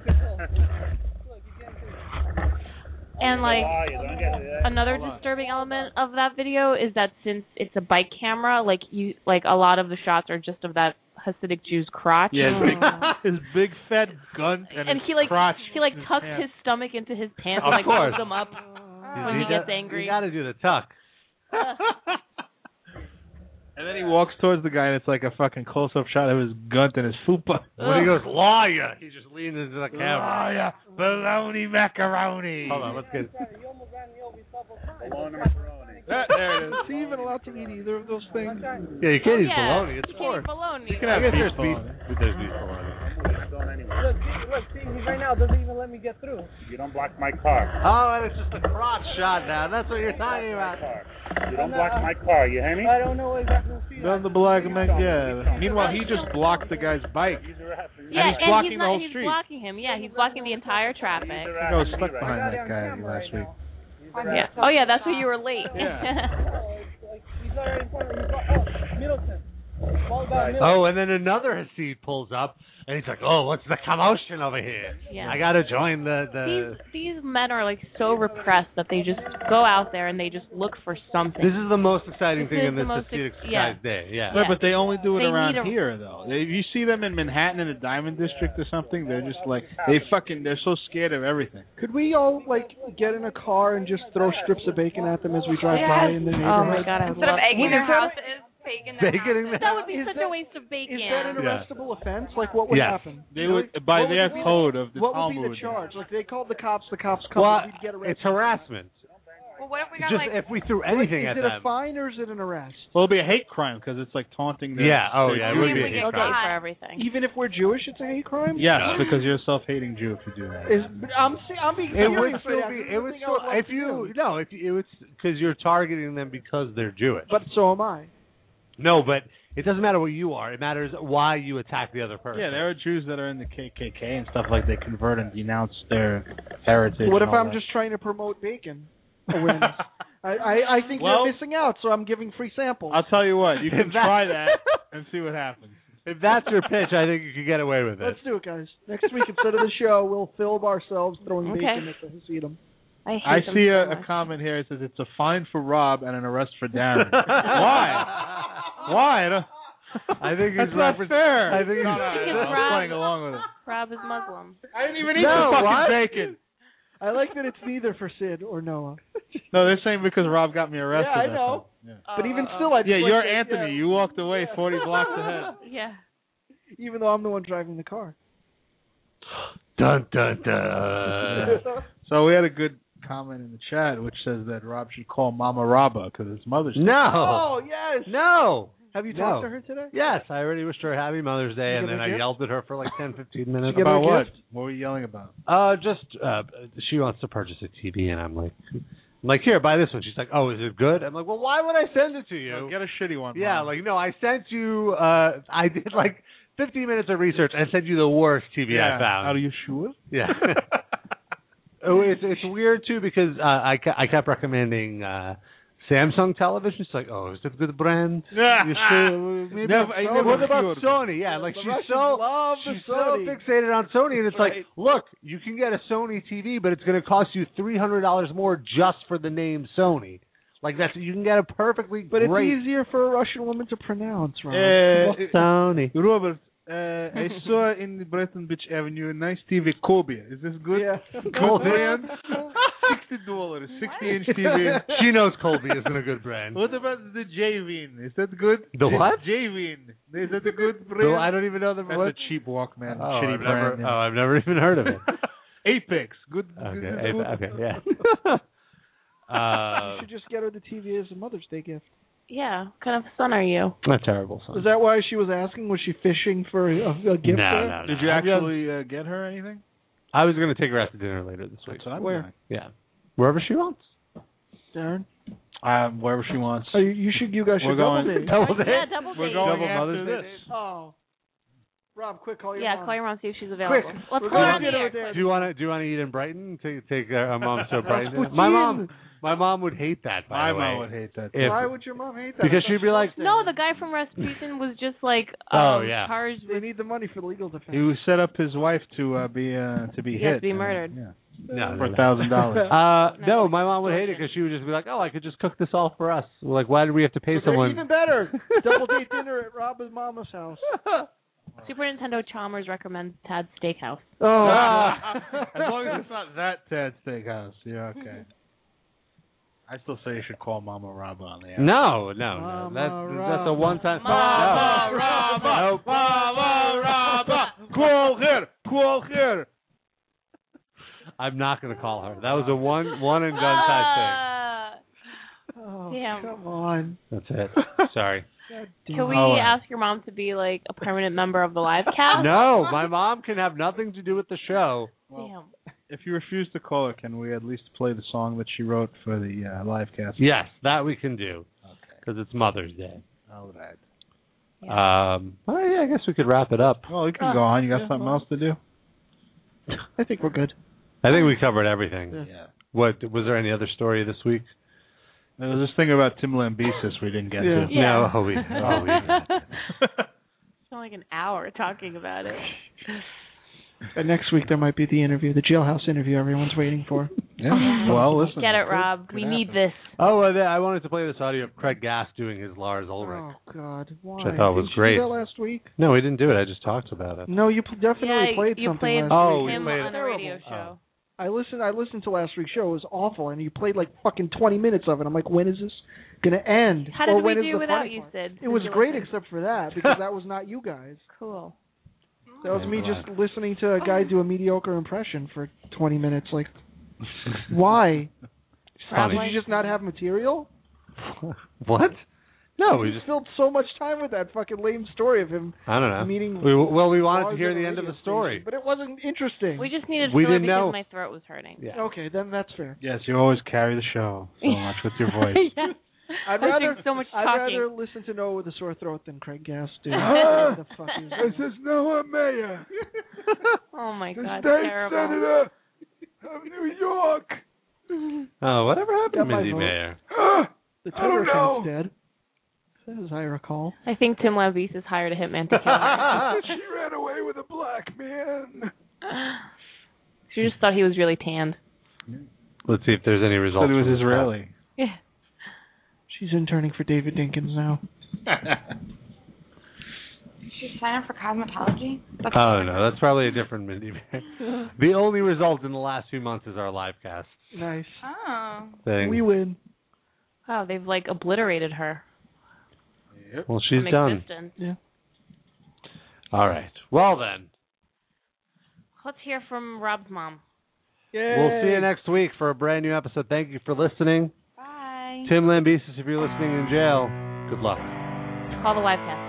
And like Liar. Don't get it. another disturbing element of that video is that since it's a bike camera, like you, like a lot of the shots are just of that Hasidic Jew's crotch. Yeah, his big, his big fat gun and, And his he like crotch. he like in tucks pants. his stomach into his pants Of and like course. pulls them up when he You gets got- angry. You got to do the tuck. And then he walks towards the guy, and it's like a fucking close-up shot of his gunt and his fupa. When he goes, liar, he just leans into the camera. Liar, bologna macaroni. Hold on, let's get Bologna macaroni. That, there it is. Is he even allowed to eat either of those things? Yeah, you can't Oh, eat yeah. bologna. It's You can't pork. eat bologna. You can I have guess beef there's beef. bologna. There's beef bologna. Don't anyway. Look, see, look, see, he right now doesn't even let me get through. You don't block my car. Oh, and it's just a crotch shot now. That's what you're talking about. Car. You don't block my car. You hear me? I don't know exactly what to Done the black man, yeah. Meanwhile, he just blocked the guy's bike. Yeah, and he's blocking he's the not, whole he's street. blocking him. Yeah, he's blocking the entire traffic. I think I was stuck behind that guy last week. Yeah. Oh yeah, that's why you were late. He's not right in front of me. He's not, oh, Middleton. All about Middleton. Oh, and then another Hasid pulls up, and he's like, "Oh, what's the commotion over here? Yeah. I gotta join the the." These these men are like so repressed that they just go out there and they just look for something. This is the most exciting This thing is in the this most Hasidic ex- yeah. guy's day. Yeah. Yeah, but they only do it They around need a- here, though. They, if you see them in Manhattan in the Diamond District or something, they're just like they fucking they're so scared of everything. Could we all like get in a car and just throw strips of bacon at them as we drive by in the Oh neighborhood? my god, I would Instead of love egging their Is that- houses, bacon their Bacon in houses. that would be Is such that- a waste of bacon. Is that an Yeah. arrestable offense? Like, what would Yes. happen? They Really? would by What would their be the- code of the What would Talmud. be the charge? Like, they called the cops, the cops come, Well, we'd get arrested. it's harassment. Well, what if we got Just like if we threw anything is at it them. a fine or is it an arrest? Well, it'll be a hate crime because it's like taunting. Their, Yeah, oh, their yeah, it Jews. would Even be if a we hate get crime. paid for everything. Even if we're Jewish, it's a hate crime. Yes, because you're a self-hating Jew if you do that. Is I'm se- I'm being It would serious still right be. now. It would still. If you no, if you, it would because you're targeting them because they're Jewish. But so am I. No, but it doesn't matter what you are. It matters why you attack the other person. Yeah, there are Jews that are in the K K K and stuff like they convert and denounce their heritage. What and if all I'm that. just trying to promote bacon awareness? I, I I think Well- you're missing out, so I'm giving free samples. I'll tell you what, you can If that- try that and see what happens. If that's your pitch, I think you could get away with it. Let's do it, guys. Next week, instead of the show, we'll film ourselves throwing Okay. bacon at the Hasidim. I, hate I them see so a, much. a comment here. It says it's a fine for Rob and an arrest for Darren. Why? Why? I, don't, I think That's he's not refer- fair. I think he's no, no, Because I was Rob- playing along with it. Rob is Muslim. I didn't even eat No, the fucking what? bacon. I like that it's neither for Sid or Noah. No, they're saying because Rob got me arrested. Yeah, I that's know. all. Yeah, But even Uh, still, I'd yeah like you're to- Anthony. yeah. You walked away forty blocks ahead. Yeah. Even though I'm the one driving the car. Dun dun dun. So we had a good comment in the chat which says that Rob should call Mama Rabba because it's Mother's Day. No. Oh, yes. No. Have you No. talked to her today? Yes, I already wished her a happy Mother's Day, Did you and give then her a I gift? yelled at her for like ten, fifteen minutes. Did you give her About a what? gift? What were you yelling about? Uh, just uh, she wants to purchase a T V, and I'm like, I'm like, here, buy this one. She's like, oh, is it good? I'm like, well, why would I send it to you? So get a shitty one. Yeah, Mom. like no, I sent you. Uh, I did like fifteen minutes of research and sent you the worst T V yeah. I found. Are you sure? Yeah. Oh, it's it's weird too because uh, I ke- I kept recommending uh, Samsung television. She's like, oh, is it a good brand? Yeah. You sure? Maybe Never- I Sony. never What about cured it. Sony? Yeah, like The she's Russians so love the she's Sony. so fixated on Sony, and it's Right. like, look, you can get a Sony T V, but it's going to cost you three hundred dollars more just for the name Sony. Like that's you can get a perfectly But great it's easier for a Russian woman to pronounce, Rob. Uh, Sony. Robert, uh, I saw in Brighton Beach Avenue a nice T V, Kobe. Is this good? Yeah. Good Colby. brand? sixty dollars, sixty inch T V. She knows Colby isn't a good brand. What about the J-Win? Is that good? The what? J-Win. Is that a good brand? So I don't even know the That's what. a cheap Walkman, Oh, shitty I've brand. never, oh, I've never even heard of it. Apex. Good. Okay, good, okay, good. okay, yeah. You uh, should just get her the T V as a Mother's Day gift. Yeah. What kind of son are you? a terrible son. Is that why she was asking? Was she fishing for a, a gift? No, there? no, no. Did you I'm just- actually uh, get her anything? I was going to take her out to dinner later this week. That's what I'm Where? doing. Yeah, wherever she wants. Darren? Um, wherever she wants. Oh, you, you should. You guys should We're double going- date. Double date? Yeah, double We're date. going Double after Mother's this. Day. Oh, Rob, quick, call your Yeah, mom. call your mom, see if she's available. Quick. Let's We're call her going on to the get air. over there. Do you want to do you want to eat in Brighton? Take take uh, our mom to Brighton. Poutine. My mom, my mom would hate that. By My the way, mom would hate that. If- Why would your mom hate that? because I thought she'd be she like, loved it. No, the guy from Rasputin was just like, um, Oh, yeah. charged They with. need the money for legal defense. He set up his wife to uh, be uh, to be He hit. has to be and, murdered. Yeah. no, For no, a thousand dollars. Uh, No, no, my mom would hate it because she would just be like, "Oh, I could just cook this all for us." Like, why did we have to pay Or someone? Even better, double date dinner at Rob's mama's house. Super Nintendo Chalmers recommends Tad's Steakhouse. Oh, Ah, as long as it's not that Ted Steakhouse, you're okay. I still say you should call Mama Rabba on the air. No, no, no. Mama That's that's a Rabba. one-time. Mama no. Rabba, Nope. Mama Rabba, call her, call her. I'm not going to call her. That was a one one and done type Ah. oh Damn. come on. thing. That's it. Sorry. Can we Oh, uh, ask your mom to be like a permanent member of the live cast? No, my mom can have nothing to do with the show. Damn. If you refuse to call her, can we at least play the song that she wrote for the uh, live cast? Yes, that we can do Okay. because it's Mother's Day. All right. Um, well, yeah, I guess we could wrap it up. Well, you can go on. You got something else to do? I think we're good. I think we covered everything. Yeah. What was there any other story this week? There was this thing about Tim Lambesis we didn't get Yeah. to. Yeah. No, oh, we, oh, we, Spent like an hour talking about it. And next week there might be the interview, the jailhouse interview everyone's waiting for. Yeah. Well, listen. Get it, could- Rob. could We happen. need this. oh, uh, I wanted to play this audio of Craig Gass doing his Lars Ulrich. Oh God, why? Which I thought was Didn't you great. do that last week? No, we didn't do it. I just talked about it. No, you p- definitely Yeah, played you something played last Oh, week. we him played on it. a radio Oh. show. I listened. I listened to last week's show. It was awful, and you played like fucking twenty minutes of it. I'm like, when is this gonna end? How or did when we is do the without funny you, part? Sid? It was Did you great, listen? except for that, because that was not you guys. Cool. That was I'm me glad. just listening to a guy do a mediocre impression for twenty minutes. Like, why? Funny. Did you just not have material? What? No, we you just. filled so much time with that fucking lame story of him I don't know. meeting. We, well, we wanted Lars to hear on a the end of radio the story. station, but it wasn't interesting. We just needed We filler didn't because know. my throat was hurting. Yeah. Okay, then that's fair. Yes, you always carry the show so much with your voice. Yes. I'd I rather think so much I'd talking. rather listen to Noah with a sore throat than Craig Gass do. What the fuck is This that? is Noah Mayer, Oh my the god, state terrible. senator of New York. Oh, whatever happened Got to my Mindy vote. Mayer? Ah, The I don't Twitter know. account's dead. As I recall. I think Tim Lambesis hired a hitman to kill her. She ran away with a black man. She just thought he was really tanned. Let's see if there's any results. Said he was from this Israeli. Yeah. She's interning for David Dinkins now. She's sign up for cosmetology. That's Oh no, that's probably a different Mindy Mayer. The only result in the last few months is our live cast Nice. Oh. thing. We win. Wow, they've like obliterated her well, she's from done. existence. Yeah. All right. Well then, Let's hear from Rob's mom. Yay. we'll see you next week for a brand new episode. Thank you for listening. Bye. Tim Lambesis, if you're listening in jail, good luck. Call the live cast.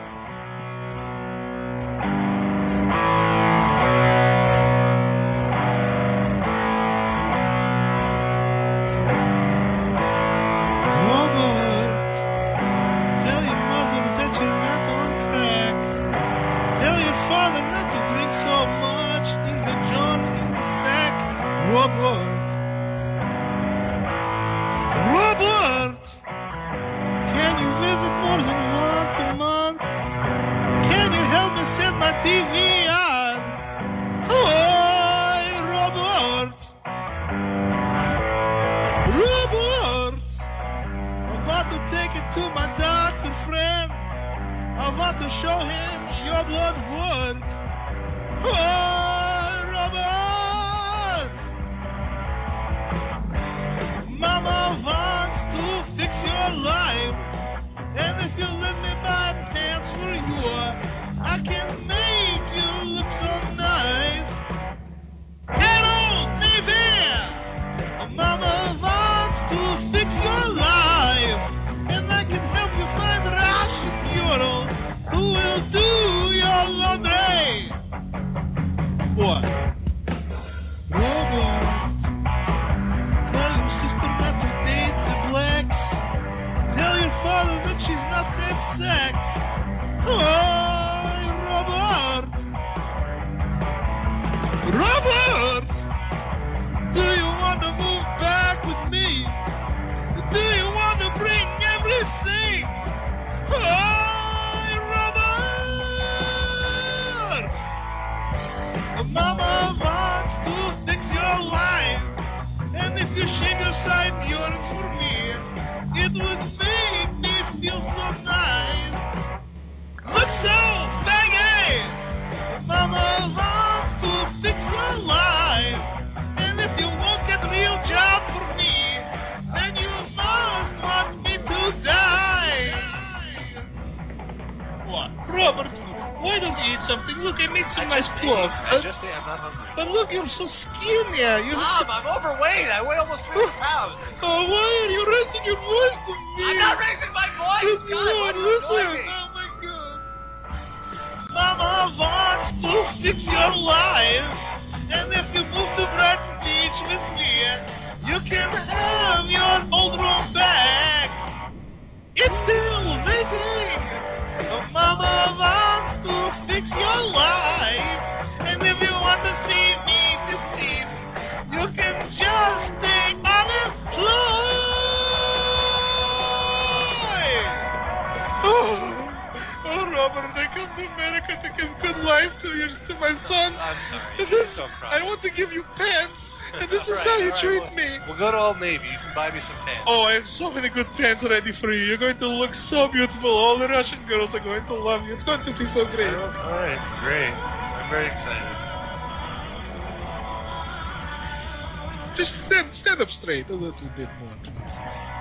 Robert, Robert, can you visit more than once a month? Can you help me set my T V on? Hi, Robert, Robert, I want to take it to my doctor friend. I want to show him your blood work. Hi, Robert. Mama wants to fix your life, and if you let me buy pants for you, I can make you look so nice. Hello, baby! Mama wants to fix your life, and I can help you find Russian girl who will do your laundry. eat some nice plov. I just ate. I'm not hungry. But look, you're so skinny. You Mom, I'm overweight. I weigh almost three hundred pounds. Oh, why are you raising your voice to me? I'm not raising my voice. Good God, why Lord, do you annoy listen. me? Oh my God. Mama wants to fix your life, and if you move to Brighton Beach with me, you can have your old room back. It's still amazing. Mama wants to fix your life, and if you want to see me deceive, you can just take on a flight. Oh, oh, Robert, I come to America to give good life to your to my son. I'm sorry. And this, Don't cry. I want to give you pants, and this is All right, how you all right, treat we'll, me. We'll go to Old Navy. You can buy me some pants. Oh, I have so many good pants ready for you. You're going to look so beautiful. All the Russian girls are going to love you. It's going to be so great. All right, great. I'm very excited. Just stand, stand up straight a little bit more.